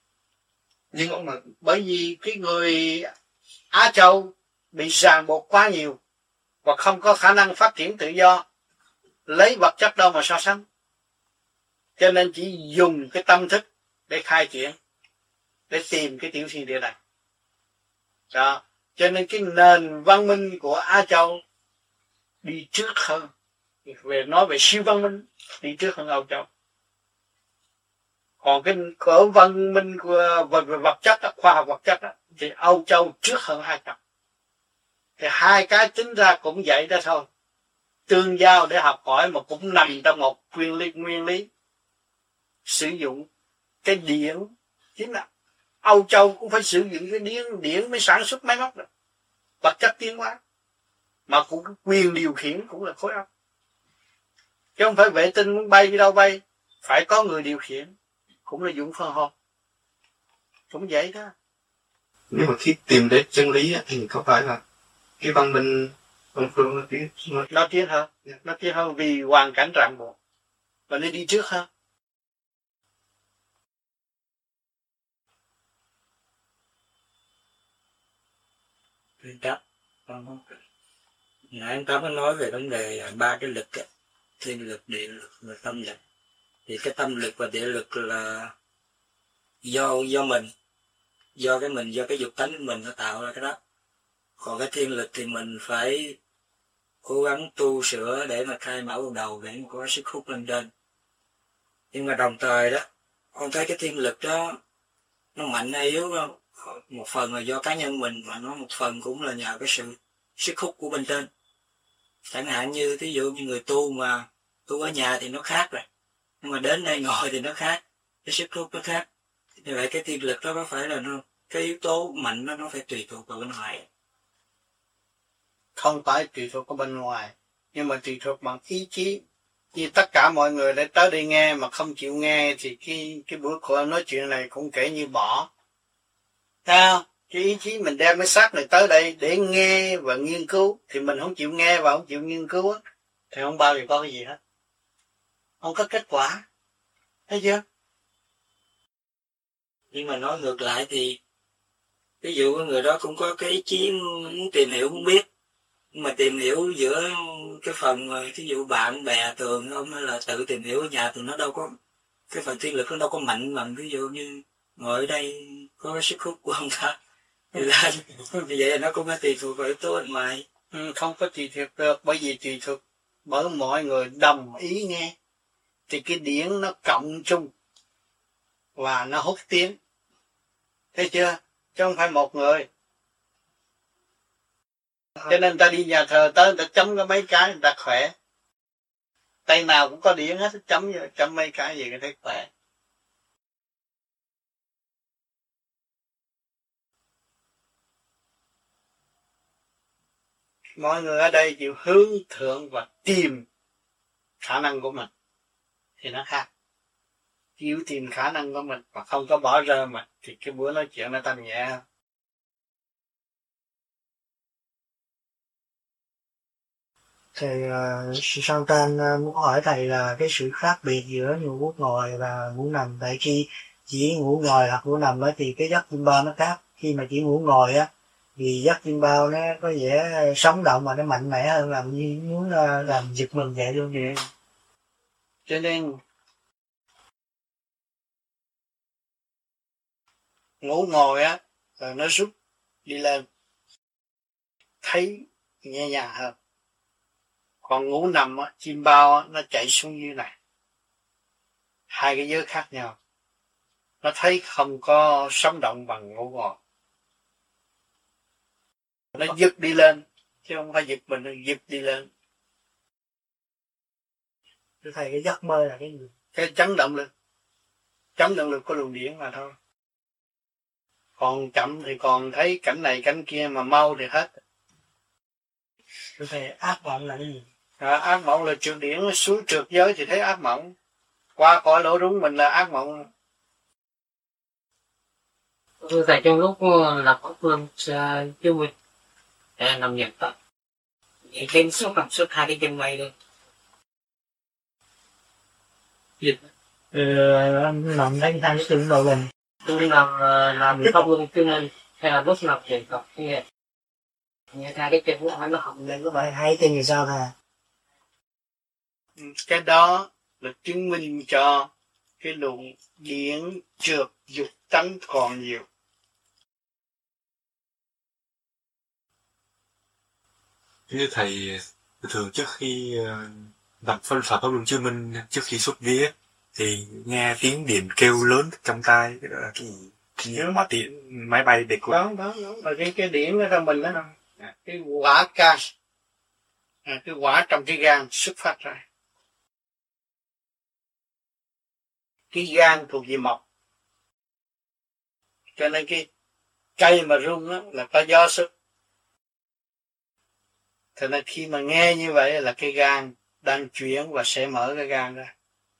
Nhưng mà bởi vì cái người Á Châu bị ràng buộc quá nhiều và không có khả năng phát triển tự do, lấy vật chất đâu mà so sánh, cho nên chỉ dùng cái tâm thức để khai triển, để tìm cái tiểu thiên địa này đó. Cho nên cái nền văn minh của Á Châu đi trước hơn, nói về siêu văn minh đi trước hơn Âu Châu. Còn cái cỡ văn minh của về vật chất đó, khoa học vật chất đó, thì Âu Châu trước hơn Á Châu. Thì hai cái tính ra cũng vậy đó thôi, tương giao để học hỏi, mà cũng nằm trong một nguyên lý sử dụng cái điển. Chính là Âu Châu cũng phải sử dụng cái điển mới sản xuất máy móc được, vật chất tiến hóa, mà cũng quyền điều khiển cũng là khối óc. Chứ không phải vệ tinh muốn bay đi đâu bay, phải có người điều khiển, cũng là dụng phân hồn, cũng vậy đó. Nhưng mà khi tìm đến chân lý thì có phải là cái văn minh Đông phương nó tiến hơn vì hoàn cảnh ràng buộc và nó đi trước hơn. Nãy anh Tám có nói về vấn đề ba cái lực, thiên lực, địa lực và tâm lực. Thì cái tâm lực và địa lực là do mình, do cái dục tánh của mình nó tạo ra cái đó. Còn cái thiên lực thì mình phải cố gắng tu sửa để mà khai mở ban đầu để có sức hút lên trên. Nhưng mà đồng thời đó, con thấy cái thiên lực đó nó mạnh hay yếu không? Một phần là do cá nhân mình, mà nó một phần cũng là nhờ cái sự sức hút của bên trên. Chẳng hạn như thí dụ như người tu mà tu ở nhà thì nó khác rồi, nhưng mà đến đây ngồi thì nó khác. cái sức hút nó khác. Như vậy cái thiên lực đó có phải là cái yếu tố mạnh đó nó phải tùy thuộc vào bên ngoài. Không phải tùy thuộc vào bên ngoài, nhưng mà tùy thuộc bằng ý chí. Như tất cả mọi người để tới đây nghe mà không chịu nghe thì cái buổi của nói chuyện này cũng kể như bỏ. Sao? Cái ý chí mình đem cái xác này tới đây để nghe và nghiên cứu, thì mình không chịu nghe và không chịu nghiên cứu á, thì không bao giờ có cái gì hết. Không có kết quả. Thấy chưa? Nhưng mà nói ngược lại thì ví dụ người đó cũng có cái ý chí muốn tìm hiểu muốn biết, nhưng mà tìm hiểu giữa cái phần ví dụ bạn bè thường không hay là tự tìm hiểu ở nhà thì nó đâu có cái phần thiên lực nó đâu có mạnh bằng ví dụ như ngồi ở đây có cái sức hút của ông ta. Vì vậy nó cũng phải tùy thuộc vào yếu tố bên ngoài. Không có tùy thuộc được, bởi vì tùy thuộc bởi mọi người đồng ý nghe thì cái điển nó cộng chung và nó hút tiếng. Thấy chưa? Chứ không phải một người. Cho nên ta đi nhà thờ tới người ta chấm có mấy cái người ta khỏe. Tay nào cũng có điển hết, chấm mấy cái gì người thấy khỏe. Mọi người ở đây chịu hướng thượng và tìm khả năng của mình thì nó khác. Chịu tìm khả năng của mình và không có bỏ rơi mình thì cái bữa nói chuyện nó thanh nhẹ. Thầy Sang Tan muốn hỏi thầy là cái sự khác biệt giữa ngủ ngồi và ngủ nằm. Tại khi chỉ ngủ ngồi hoặc ngủ nằm á thì cái giấc chim bao nó khác. Khi mà chỉ ngủ ngồi á thì giấc chim bao nó có vẻ sống động và nó mạnh mẽ hơn, làm như muốn làm giật mình vậy luôn vậy. Cho nên ngủ ngồi á rồi nó rút đi lên thấy nhẹ nhàng hơn. Còn ngủ nằm á, chim bao á, nó chạy xuống như này. Hai cái giới khác nhau. Nó thấy không có sống động bằng ngủ ngồi. Nó giật đi lên, chứ không phải giật mình, nó giật đi lên. Thưa thầy, cái giấc mơ là cái gì? Cái chấn động lực. Chấn động lực của luồng điển mà thôi. Còn chậm thì còn thấy cảnh này cảnh kia, mà mau thì hết. Thưa thầy, ác mộng là cái gì? Ác mộng là trượt điển xuống trượt giới thì thấy ác mộng. Qua khỏi lỗ đúng mình là ác mộng. Thưa thầy, trong lúc lập pháp luân chứ mình nằm nhật tập vậy trên suốt hai cái chân mây luôn. Dịch Anh nằm thấy hai cái chân đội mình. tôi làm pháp luân cho nên hay là lúc lập nhật tập nghe hai cái chân nó không Nên có phải hai chân thì sao thà? Cái đó là chứng minh cho cái luồng điển trượt dục tánh còn nhiều. Như thầy thường trước khi đặt phân pháp luân chứng minh, trước khi xuất vía thì nghe tiếng điện kêu lớn trong tai, cái đó là cái gì? Nhớ mắt điện máy bay để của Đó là cái điển ở trong mình đó, cái quả can, cái quả trong cái gan xuất phát ra. Cái gan thuộc về mộc, cho nên cái cây mà rung á là có gió xuất. Thế nên khi mà nghe như vậy là cái gan đang chuyển và sẽ mở cái gan ra.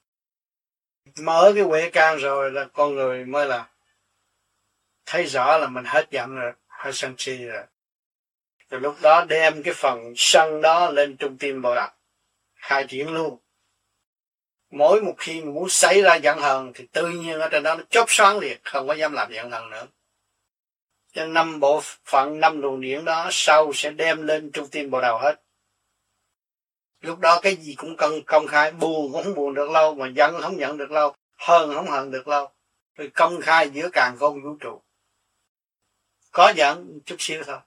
Mở cái huệ can rồi là con người mới là thấy rõ là mình hết giận rồi, hết sân si rồi. Từ lúc đó đem cái phần sân đó lên trung tim bồ đập, khai triển luôn. Mỗi một khi mà muốn xảy ra giận hờn thì tự nhiên ở trên đó nó chớp xoáng liệt, không có dám làm giận hờn nữa. Cho 5 bộ phận 5 luồng điển đó sau sẽ đem lên trung tim bồ đầu hết. Lúc đó cái gì cũng cần công khai, buồn cũng không buồn được lâu, mà giận không giận được lâu, hờn không hờn được lâu. Rồi công khai giữa càn khôn vũ trụ. Có giận chút xíu thôi.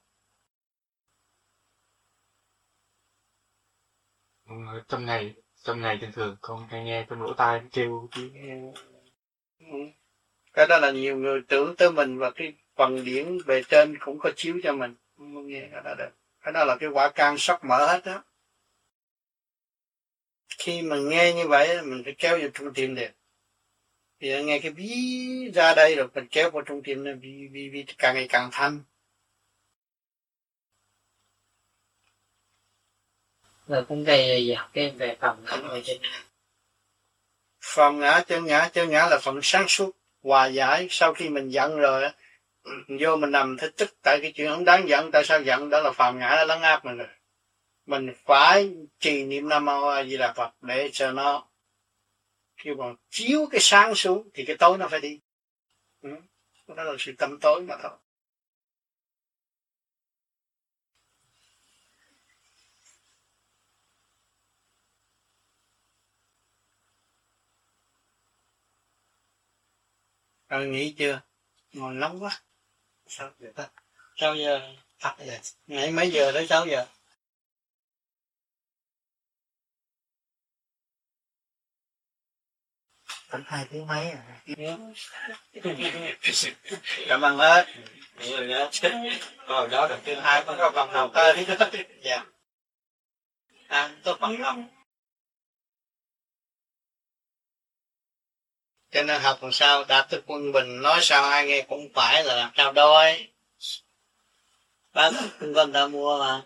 Trong ngày thường thường con hay nghe trong lỗ tai kêu tiếng. Cái đó là nhiều người tưởng tới mình và cái phần điển bề trên cũng có chiếu cho mình. Không nghe cái đó được. Cái đó là cái quả can sắp mở hết đó. Khi mà nghe như vậy mình phải kéo vào trung tim liền. Thì nghe cái ví ra đây rồi mình kéo vào trong tim, ví càng ngày càng thanh. Rồi cũng gây dạt cái về phòng ngã. Phần ngã, chân ngã là phần sáng suốt, hòa giải. Sau khi mình giận rồi á, vô mình nằm thích tức tại cái chuyện không đáng giận, tại sao giận, đó là phàm ngã đã lấn áp mình rồi. Mình phải trì niệm Nam Mô A Di Đà Phật để cho nó kêu bằng chiếu cái sáng xuống thì cái tối nó phải đi. Đó là sự tâm tối mà thôi. Rồi nghỉ chưa? Ngồi nóng quá. Sao giờ ta? 6 giờ. Nãy mấy giờ tới 6 giờ? Tầm 2 tiếng mấy à. Cảm ơn hết. Rồi đó được thứ 2 có bằng học tới. Dạ. Tốt bằng học. Cho nên học làm sao đạt tới quân bình, nói sao ai nghe cũng phải, là làm sao đôi. Bán không con ta mua mà.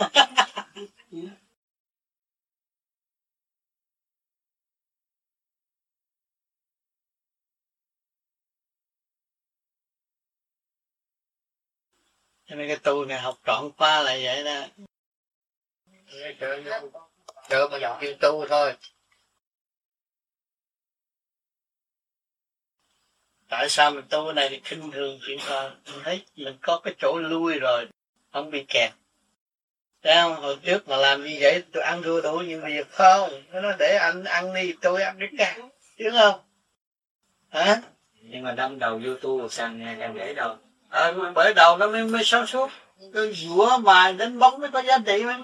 Cho nên cái tu này học trọn qua là vậy đó. Chờ mà dọn kêu tu thôi. Tại sao mình tu này thì khinh thường chuyện là mình thấy mình có cái chỗ lui rồi, không bị kẹt. Thấy không? Hồi trước mà làm như vậy tôi ăn thua đủ nhiều việc không? Nó để anh ăn đi, tôi ăn cái khác. Đúng không? Hả? Nhưng mà đâm đầu vô tu rồi sang để đâu? Bởi đầu nó mới sáng suốt. Cái rũa mài đánh bóng mới có giá trị mà.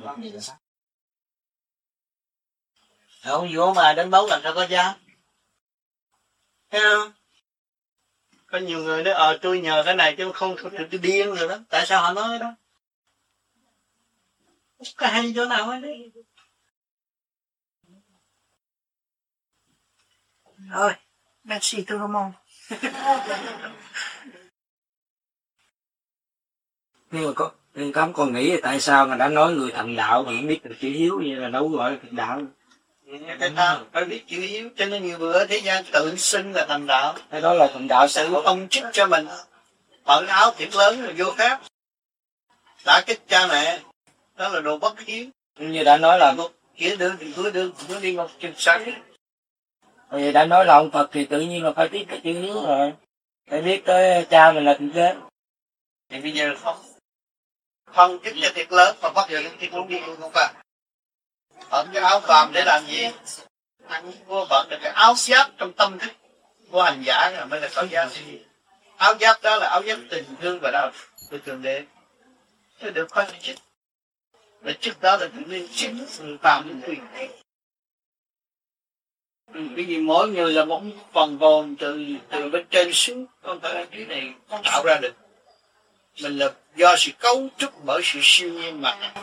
Không, rũa mài đánh bóng làm sao có giá? Thấy không? Có nhiều người nói tôi nhờ cái này chứ không tôi điên rồi đó. Tại sao họ nói đó? Có hay chỗ nào hết đấy. Rồi, merci tout le monde. Nhưng mà có Liên Cấm còn nghĩ tại sao mà đã nói người thành đạo mà không biết được chữ hiếu, như là đâu gọi là thành đạo. Cái ta phải biết chữ hiếu, cho nên nhiều bữa thế gian tự xưng là thành đạo. Cái đó là thành đạo Sự ông chức cho mình mặc áo thiệt lớn là vô phép, đã kích cha mẹ, đó là đồ bất hiếu. Như đã nói là Kia đường thì cứ đi một chừng sáng. Vì đã nói là ông Phật thì tự nhiên là phải biết cái chữ hiếu rồi, phải biết tới cha mình là thượng đế. Thì bây giờ không chức cho thiệt lớn mà bắt giờ thì cũng đi luôn không phải. Ở cái áo phàm để làm gì? Anh vô bận được cái áo giáp trong tâm thức của hành giả là mới là có giá trị. Áo giáp đó là áo giáp tình thương và đạo của thượng đế. Thế được coi là chức. Và chức đó là tự nhiên chính sự phàm đến quyền. Cái gì mỗi người là một phần hồn từ bên trên xuống, không phải là cái này tạo ra được. Mình là do sự cấu trúc bởi sự siêu nhiên mà.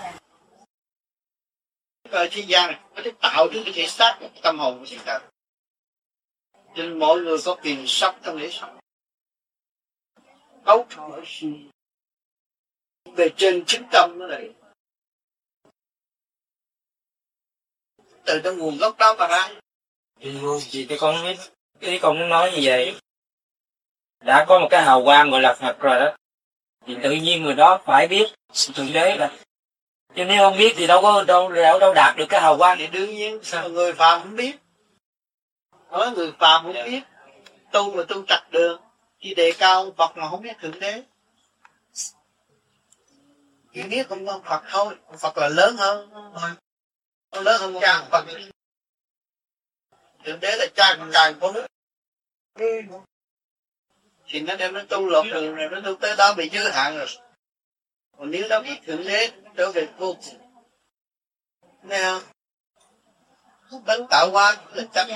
Ở thế gian này có thể tạo ra cái thể xác, cái tâm hồn của chúng ta. Cho nên mỗi người có quyền sống trong lễ sống. Cấu trúc bởi siêu nhiên. Về trên chính tâm nó này. Từ trong nguồn gốc đó mà ra. Thì cái con biết, cái con nói như vậy, đã có một cái hào quang gọi là Phật rồi đó, thì tự nhiên người đó phải biết thượng đế là, chứ nếu không biết thì đâu đạt được cái hào quang. Thì đương nhiên sao người phàm không biết. Nói người phàm không biết, tu mà tu trật đường, chỉ đề cao Phật mà không biết thượng đế. Chỉ biết không có Phật thôi, Phật là lớn hơn thôi, nó lớn hơn cha Phật. Thượng đế là cha con trai của nước. Thì nó đem nó tu lột đường này, nó tu tới đó bị giới hạn rồi. Còn nếu nó biết thượng đế trở về vô cùng. Nghe không? Đấng tạo hóa là chắc.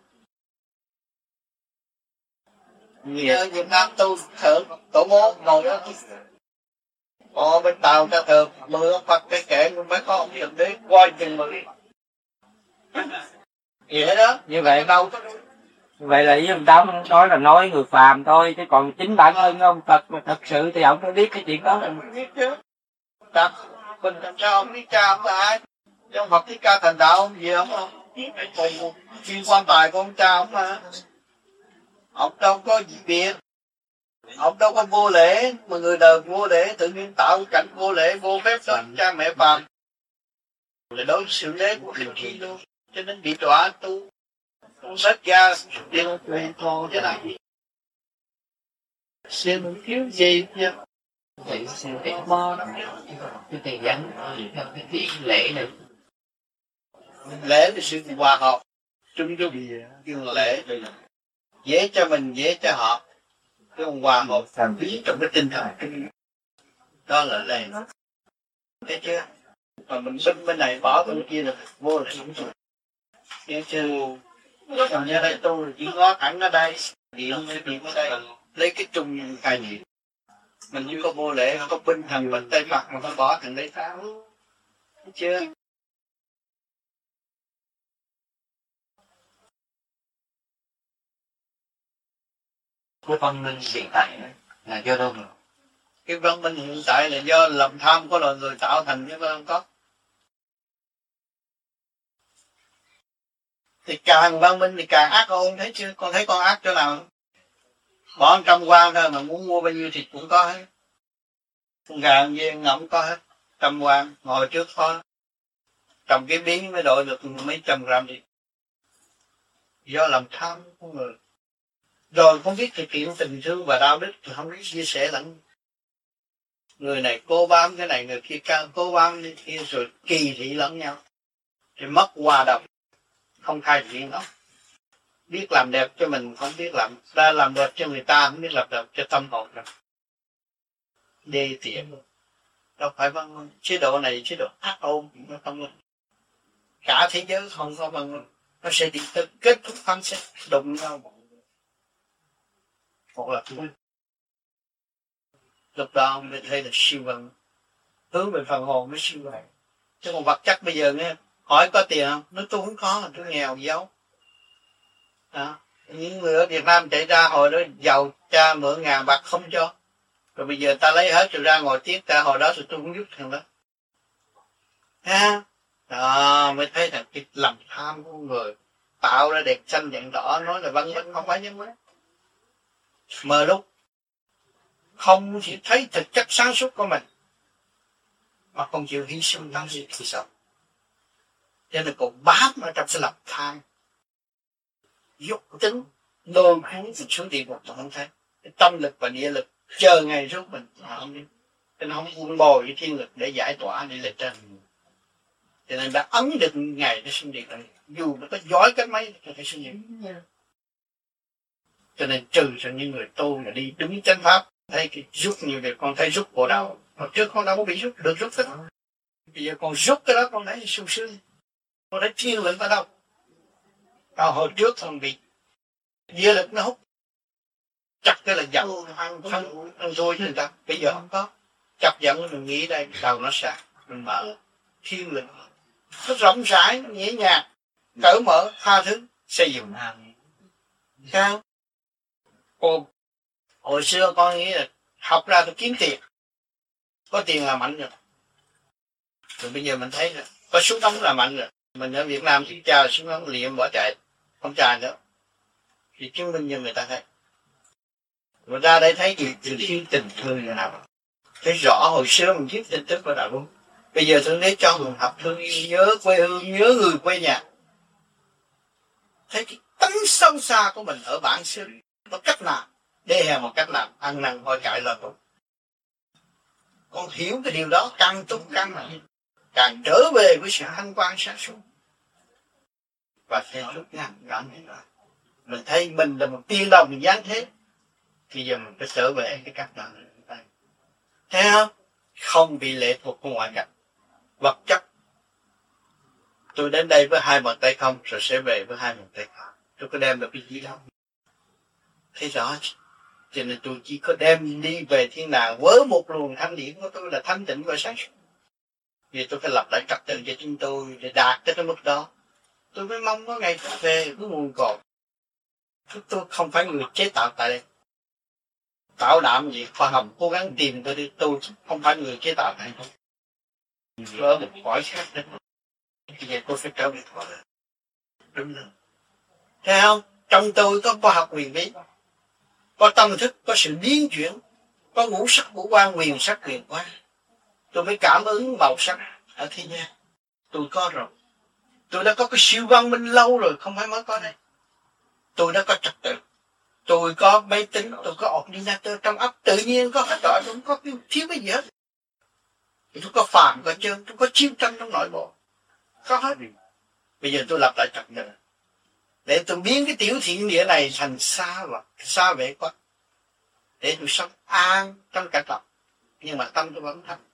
Như Việt Nam tu thờ tổ mố ngồi đó. Bên Tàu ta thờ 10 ông Phật cái kệ cũng phải có ông thượng đế coi chừng 10. Vậy đó. Như vậy đâu Vậy là ý ông Tám nói là nói người phàm thôi, chứ còn chính bản thân ông Phật mà thật sự thì ông có biết cái chuyện đó. Biết chứ. Đặt mình làm sao ông biết cha ông là ai? Trong Phật Thích Ca thành đạo ông gì ông không? Chuyên quan tài của ông cha ông mà. Ông đâu có gì biệt. Ông đâu có vô lễ, mà người đời vô lễ tự nhiên tạo cảnh vô lễ vô phép đó cha mẹ phàm. Là đối xử lễ của kinh khi luôn, cho nên bị đọa tu. Ông sách ra điều quyền thù thế này. Xin thiếu gì chứ? Vậy xin cái bo đó, cái tiền dẫn theo cái lễ này. Lễ là sự hòa hợp, chung chung kêu là lễ. Dễ cho mình, dễ cho họ. Cái ông hòa hợp phàm lý trong cái tinh thần đó là lễ. Thấy chưa? Mà mình bên này bỏ bên kia là vô là nghe chưa? Còn như đây tôi chỉ ngó thẳng ở đây, điểm ở đây, lấy cái chung khai niệm. Mình không có vô lễ, không có binh thần mình tay mặt mà phải bỏ thằng đấy tháo. Thấy chưa? Cái văn minh hiện tại là do đâu rồi? Cái văn minh hiện tại là do lòng tham của loài người tạo thành, chứ không có. Thì càng văn minh thì càng ác ôn, thấy chưa? Con thấy con ác chỗ nào? Bỏ 100 quan thôi mà muốn mua bao nhiêu thịt cũng có hết. Con gà viên ngỗng có hết. 100 quan ngồi trước khó. Trồng cái miếng mới đội được mấy trăm gram thịt. Do lòng tham của người. Rồi không biết thực hiện tình thương và đạo đức thì không biết chia sẻ lẫn. Người này cố bám cái này, người kia cố bám cái kia, rồi kỳ thị lẫn nhau. Thì mất hòa đồng. Không khai triển đó. Biết làm đẹp cho mình không biết làm đẹp cho người ta, không biết làm đẹp cho tâm hồn đâu. Đê tiện. Đâu phải văn minh. Chế độ này chế độ ác ôn, nó không minh. Cả thế giới không có văn minh. Nó sẽ đi tới kết thúc phán xét đụng nhau. Hoặc là lúc đó ông mới thấy là siêu văn minh. Hướng về phần hồn mới siêu văn minh. Chứ còn vật chất bây giờ nghe, hỏi có tiền không? Nói tôi không có, tôi nghèo giấu. Đó. Những người ở Việt Nam chạy ra hồi đó giàu cha mượn ngàn bạc không cho. Rồi bây giờ ta lấy hết rồi ra ngồi tiếc ta hồi đó rồi tôi cũng giúp thằng đó. Ha? Đó, mới thấy là cái lòng tham của người tạo ra đèn xanh đèn đỏ, nói là văn minh không phải như mấy. Mà lúc không chỉ thấy thực chất sáng suốt của mình mà không chịu hy sinh tăng sự thì sao? Cho nên còn bám ở trong cái lòng tham, dục tính lôi cuốn mình xuống địa ngục mà không thấy. Cái tâm lực và địa lực chờ ngày rút mình không đi. Cho nên không buông bồi cái thiên lực để giải tỏa để lên trên. Cho nên đã ấn được ngày để xuống địa ngục. Dù nó có giỏi cách mấy thì phải xuống địa ngục. Cho nên trừ cho những người tu là đi đúng chánh pháp. Thấy cái rút nhiều việc con thấy rút bộ đầu. Hồi trước con đâu có bị rút, được rút hết. Bây giờ con rút cái đó con thấy sung sướng. Con thấy thiên lực ở đâu. Còn hồi trước con bị địa lực nó hút. Chắc cái là giận, ăn thôi người ta. Bây giờ không có. Chập giận mình nghĩ đây, đầu nó sạc. Mình mở thiên lực. Nó rộng rãi, nhẹ nhàng, cởi mở, tha thứ, xây dựng. Sao? Hồi xưa con nghĩ là học ra tôi kiếm tiền. Có tiền là mạnh rồi. Rồi bây giờ mình thấy là có súng ống là mạnh rồi. Mình ở Việt Nam thì cha súng ống liệm bỏ chạy. Không cha nữa. Thì chứng minh cho người ta thấy. Rồi ra đây thấy gì thiên tình thương như nào. Thấy rõ hồi xưa mình viết tin tức vào đạo luôn. Bây giờ tôi lấy cho mình học thương yêu, nhớ quê hương, nhớ người quê nhà. Thấy cái tánh sâu xa của mình ở bản xứ. Một cách nào, đê hèn một cách nào, ăn năn hối cải là tốt. Con hiểu cái điều đó càng tốt càng trở về với sự thanh quan sáng suốt. Và theo lúc ngắn gọn như vậy. Mình thấy mình là một tiên đồng giáng thế. Bây giờ mình phải trở về cái cách đó. Thấy không? Không bị lệ thuộc của ngoại cảnh. Vật chất. Tôi đến đây với 2 bàn tay không, rồi sẽ về với 2 bàn tay không. Tôi có đem được cái gì đâu. Thấy rõ chứ? Cho nên tôi chỉ có đem đi về thiên đàng với một luồng thanh điển của tôi là thanh tịnh và sáng suốt. Vì tôi phải lập lại trật tự cho chúng tôi để đạt tới cái mức đó. Tôi mới mong có ngày trở về với nguồn cội. Tôi không phải người chế tạo tại đây. Tạo đảm gì khoa học cố gắng tìm tôi không phải người chế tạo tại đây. Ở một cõi khác đấy. Bây giờ tôi phải trở về cõi. Đúng rồi. Thấy không? Trong tôi có khoa học huyền bí, có tâm thức, có sự biến chuyển, có ngũ sắc ngũ quan, huyền sắc huyền quan. Tôi phải cảm ứng màu sắc ở thế gian. Tôi có rồi. Tôi đã có cái siêu văn minh lâu rồi, không phải mới có đây. Tôi đã có trật tự. Tôi có máy tính, tôi có ordinator trong óc, tự nhiên có hết rồi, tôi không có thiếu cái gì hết. Tôi có phàm, có chân, tôi có chiến tranh trong nội bộ. Có hết. Bây giờ tôi lập lại trật tự. Để tôi biến cái tiểu thiên địa này thành xa vệ quá. Để tôi sống an trong cảnh lập. Nhưng mà tâm tôi vẫn thanh.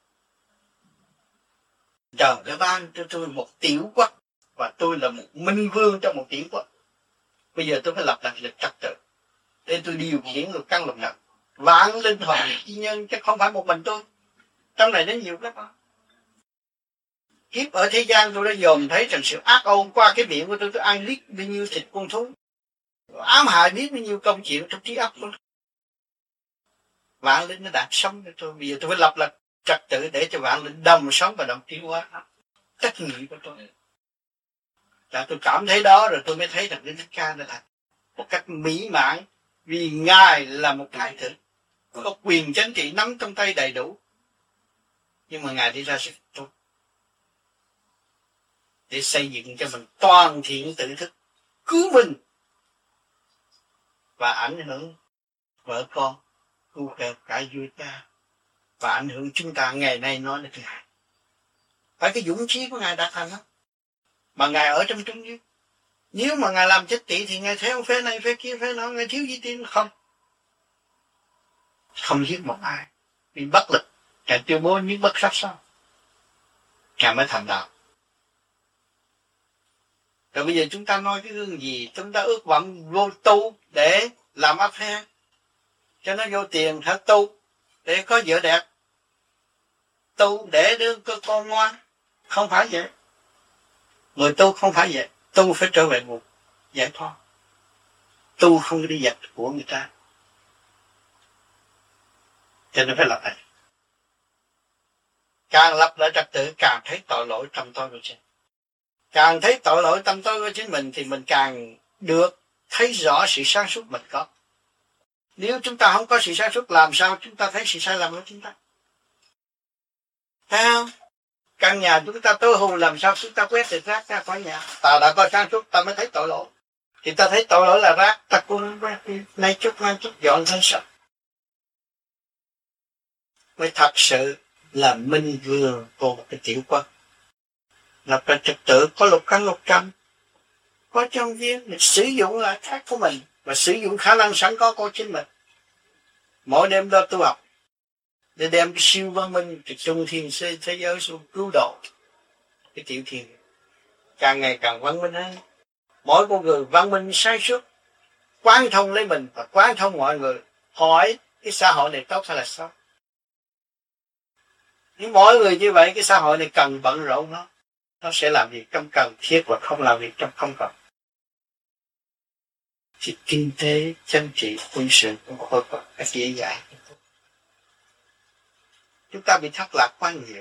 Trời đã ban cho tôi một tiểu quốc. Và tôi là một minh vương trong một tiểu quốc. Bây giờ tôi phải lập lại được trật tự. Để tôi điều khiển được căn lục nhập. Vạn linh hồn chi nhân chứ không phải một mình tôi. Trong này nó nhiều lắm. Kiếp ở thế gian tôi đã dòm thấy rằng sự ác ôn qua cái miệng của tôi ăn biết bao nhiêu thịt con thú. Ám hại biết bao nhiêu công chuyện trong trí óc của tôi. Vạn linh nó đạt sống cho tôi. Bây giờ tôi phải lập lại trật tự để cho vạn linh đồng sống và đồng tiến hóa. Trách nhiệm của tôi. Và tôi cảm thấy đó rồi tôi mới thấy rằng Đức Thích Ca đã là một cách mỹ mãn. Vì Ngài là một thái tử. Có quyền chính trị nắm trong tay đầy đủ. Nhưng mà Ngài đi ra sự tốt. Để xây dựng cho mình toàn thiện tự thức. Cứu mình. Và ảnh hưởng vợ con. Cứu cả vui ta. Và ảnh hưởng chúng ta ngày nay nói là thứ hai. Phải cái dũng chí của Ngài đã thành đó. Mà Ngài ở trong trung giới. Nếu mà Ngài làm chết tỵ thì Ngài thấy ông phế này phế kia phế nó. Ngài thiếu gì tin không? Không giết một ai. Vì bất lực. Ngài tuyên bố những bất sắc sao. Ngài mới thành đạo. Rồi bây giờ chúng ta nói cái gương gì? Chúng ta ước vọng vô tu để làm áp phe. Cho nó vô tiền thật tu. Để có vợ đẹp. Tu để đưa cơ con ngoan. Không phải vậy. Người tu không phải vậy. Tu phải trở về một giải thoát. Tu không đi giật của người ta. Cho nên phải lập lại. Càng lập lại trật tự càng thấy tội lỗi trong tôi của chính. Càng thấy tội lỗi trong tôi của chính mình thì mình càng được thấy rõ sự sáng suốt mình có. Nếu chúng ta không có sự sáng suốt làm sao chúng ta thấy sự sai lầm của chúng ta? Thấy không? Căn nhà chúng ta tối hù làm sao chúng ta quét được rác ra khỏi nhà. Ta đã có sáng suốt ta mới thấy tội lỗi. Thì ta thấy tội lỗi là rác, ta cũng quét đi. Nay chút dọn thân sạch. Mới thật sự là minh vương của một cái tiểu quốc. Lập ra trật tự có lục căn lục trần. Có trong viên để sử dụng là khác của mình. Và sử dụng khả năng sẵn có của chính mình. Mỗi đêm đó tu học. Để đem cái siêu văn minh từ trung thiên thế giới xuống cứu độ cái tiểu thiên. Càng ngày càng văn minh hơn. Mỗi con người văn minh sáng suốt. Quán thông lấy mình và quán thông mọi người. Hỏi cái xã hội này tốt hay là xấu. Nếu mỗi người như vậy cái xã hội này cần bận rộn nó sẽ làm việc trong cần thiết và không làm việc trong không cần. Thì kinh tế, chính trị, quân sự cũng khôi phục các dễ dãi. Chúng ta bị thất lạc quá nhiều.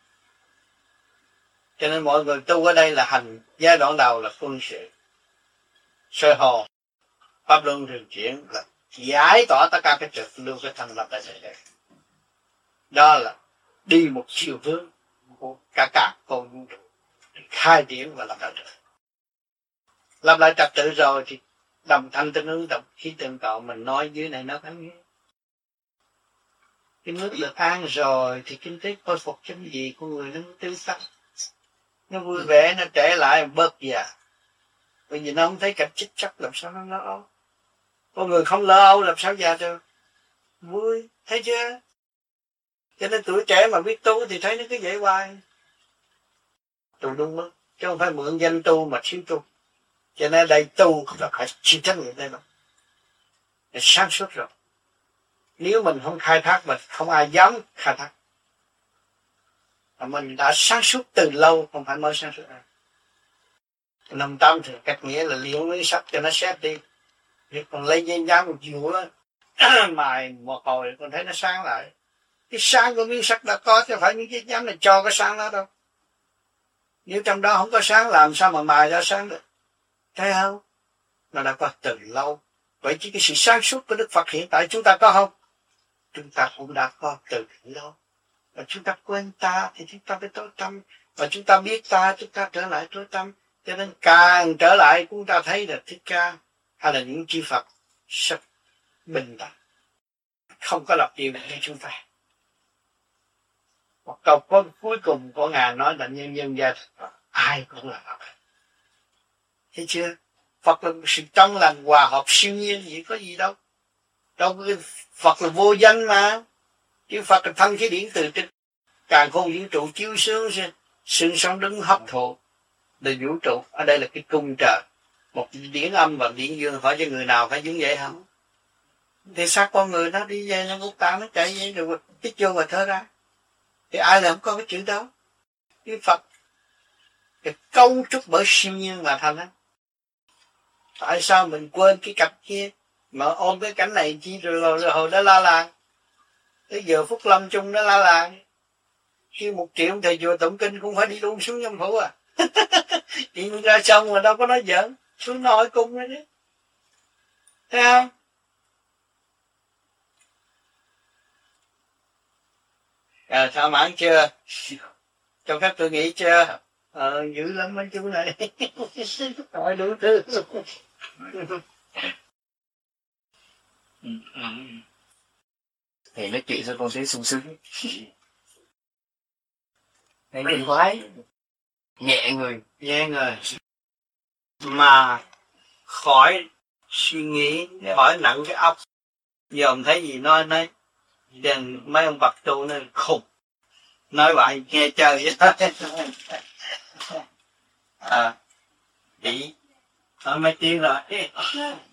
Cho nên mọi người tu ở đây là hành giai đoạn đầu là quân sự. Sơ hồ, pháp luân thường chuyển là giải tỏa tất cả cái trật lưu cái thành lập tại đây. Đó là đi một chiều hướng của cả con vũ trụ. Khai triển và lập lại trật tự. Lập lại trật tự rồi thì đồng thanh tương ứng đồng khí tương cầu mình nói dưới này nó phải nghe. Cái nước được an rồi thì kinh tế khôi phục trong gì của người nó tươi sắc. Nó vui vẻ, nó trẻ lại bớt già. Bởi vì nó không thấy cảnh chích chắc làm sao nó lo âu. Con người không lo âu làm sao già được. Vui, thấy chưa? Cho nên tuổi trẻ mà biết tu thì thấy nó cứ vậy hoài. Tu đúng mức, chứ không phải mượn danh tu mà thiếu tu. Cho nên đây tu là phải chịu trách nhiệm đây mà. Để sáng suốt rồi. Nếu mình không khai thác mình không ai dám khai thác. Mà mình đã sáng suốt từ lâu không phải mới sáng suốt. Năm tám thì cách nghĩa là liễu với sắc cho nó xét đi. Nếu còn lấy dây nhám một chiều á, mài một hồi con thấy nó sáng lại. Cái sáng của miếng sắt đã có, chứ phải những dây nhám này cho cái sáng đó đâu. Nếu trong đó không có sáng làm sao mà mài ra sáng được. Thấy không? Nó đã có từ lâu. Vậy chứ cái sự sáng suốt của Đức Phật hiện tại chúng ta có không? Chúng ta cũng đã có từ lâu. Và chúng ta quên ta thì chúng ta phải tối tâm. Và chúng ta biết ta, chúng ta trở lại tối tâm. Cho nên càng trở lại chúng ta thấy là Thích Ca hay là những chư Phật rất bình đẳng, không có lập điều cho chúng ta. Một câu cuối cùng của Ngài nói là nhân dân gia ai cũng là Phật. Thấy chưa? Phật là một sự trong lành hòa hợp siêu nhiên, vậy có gì đâu. Đâu Phật là vô danh mà. Chứ Phật là thân khí điển từ trên càn khôn vũ trụ chiếu sương sống đứng hấp thụ là vũ trụ. Ở đây là cái cung trời, một điển âm và điển dương, hỏi cho người nào phải giống vậy không? Thì xác con người nó đi về nó ngũ tạng nó chạy vậy rồi hít vô và thở ra, thì ai là không có cái chữ đó? Cái Phật cái cấu trúc bởi siêu nhiên mà thành á. Tại sao mình quên cái cảnh kia mà ôm cái cảnh này chi rồi hồi đó la làng, tới giờ phút lâm chung nó la làng. Khi 1 triệu thầy chùa tụng kinh cũng phải đi luôn xuống Dâm Phủ à. Đi ra xong mà đâu có nói giỡn, xuống nói cung đó chứ. Thấy không? Thỏa mãn chưa? Cho phép tôi nghĩ chưa? Dữ lắm mấy chú này. Hỏi đủ thứ. Thầy nói chuyện sao con thấy sung sướng. Thầy nghĩ khoái. Nhẹ người. Nhẹ người. Mà khỏi suy nghĩ, khỏi nặng cái óc. Giờ ông thấy gì nói đừng mấy ông Phật tu nó khùng. Nói vậy nghe chơi vậy. Đi. Nói mấy tiếng rồi.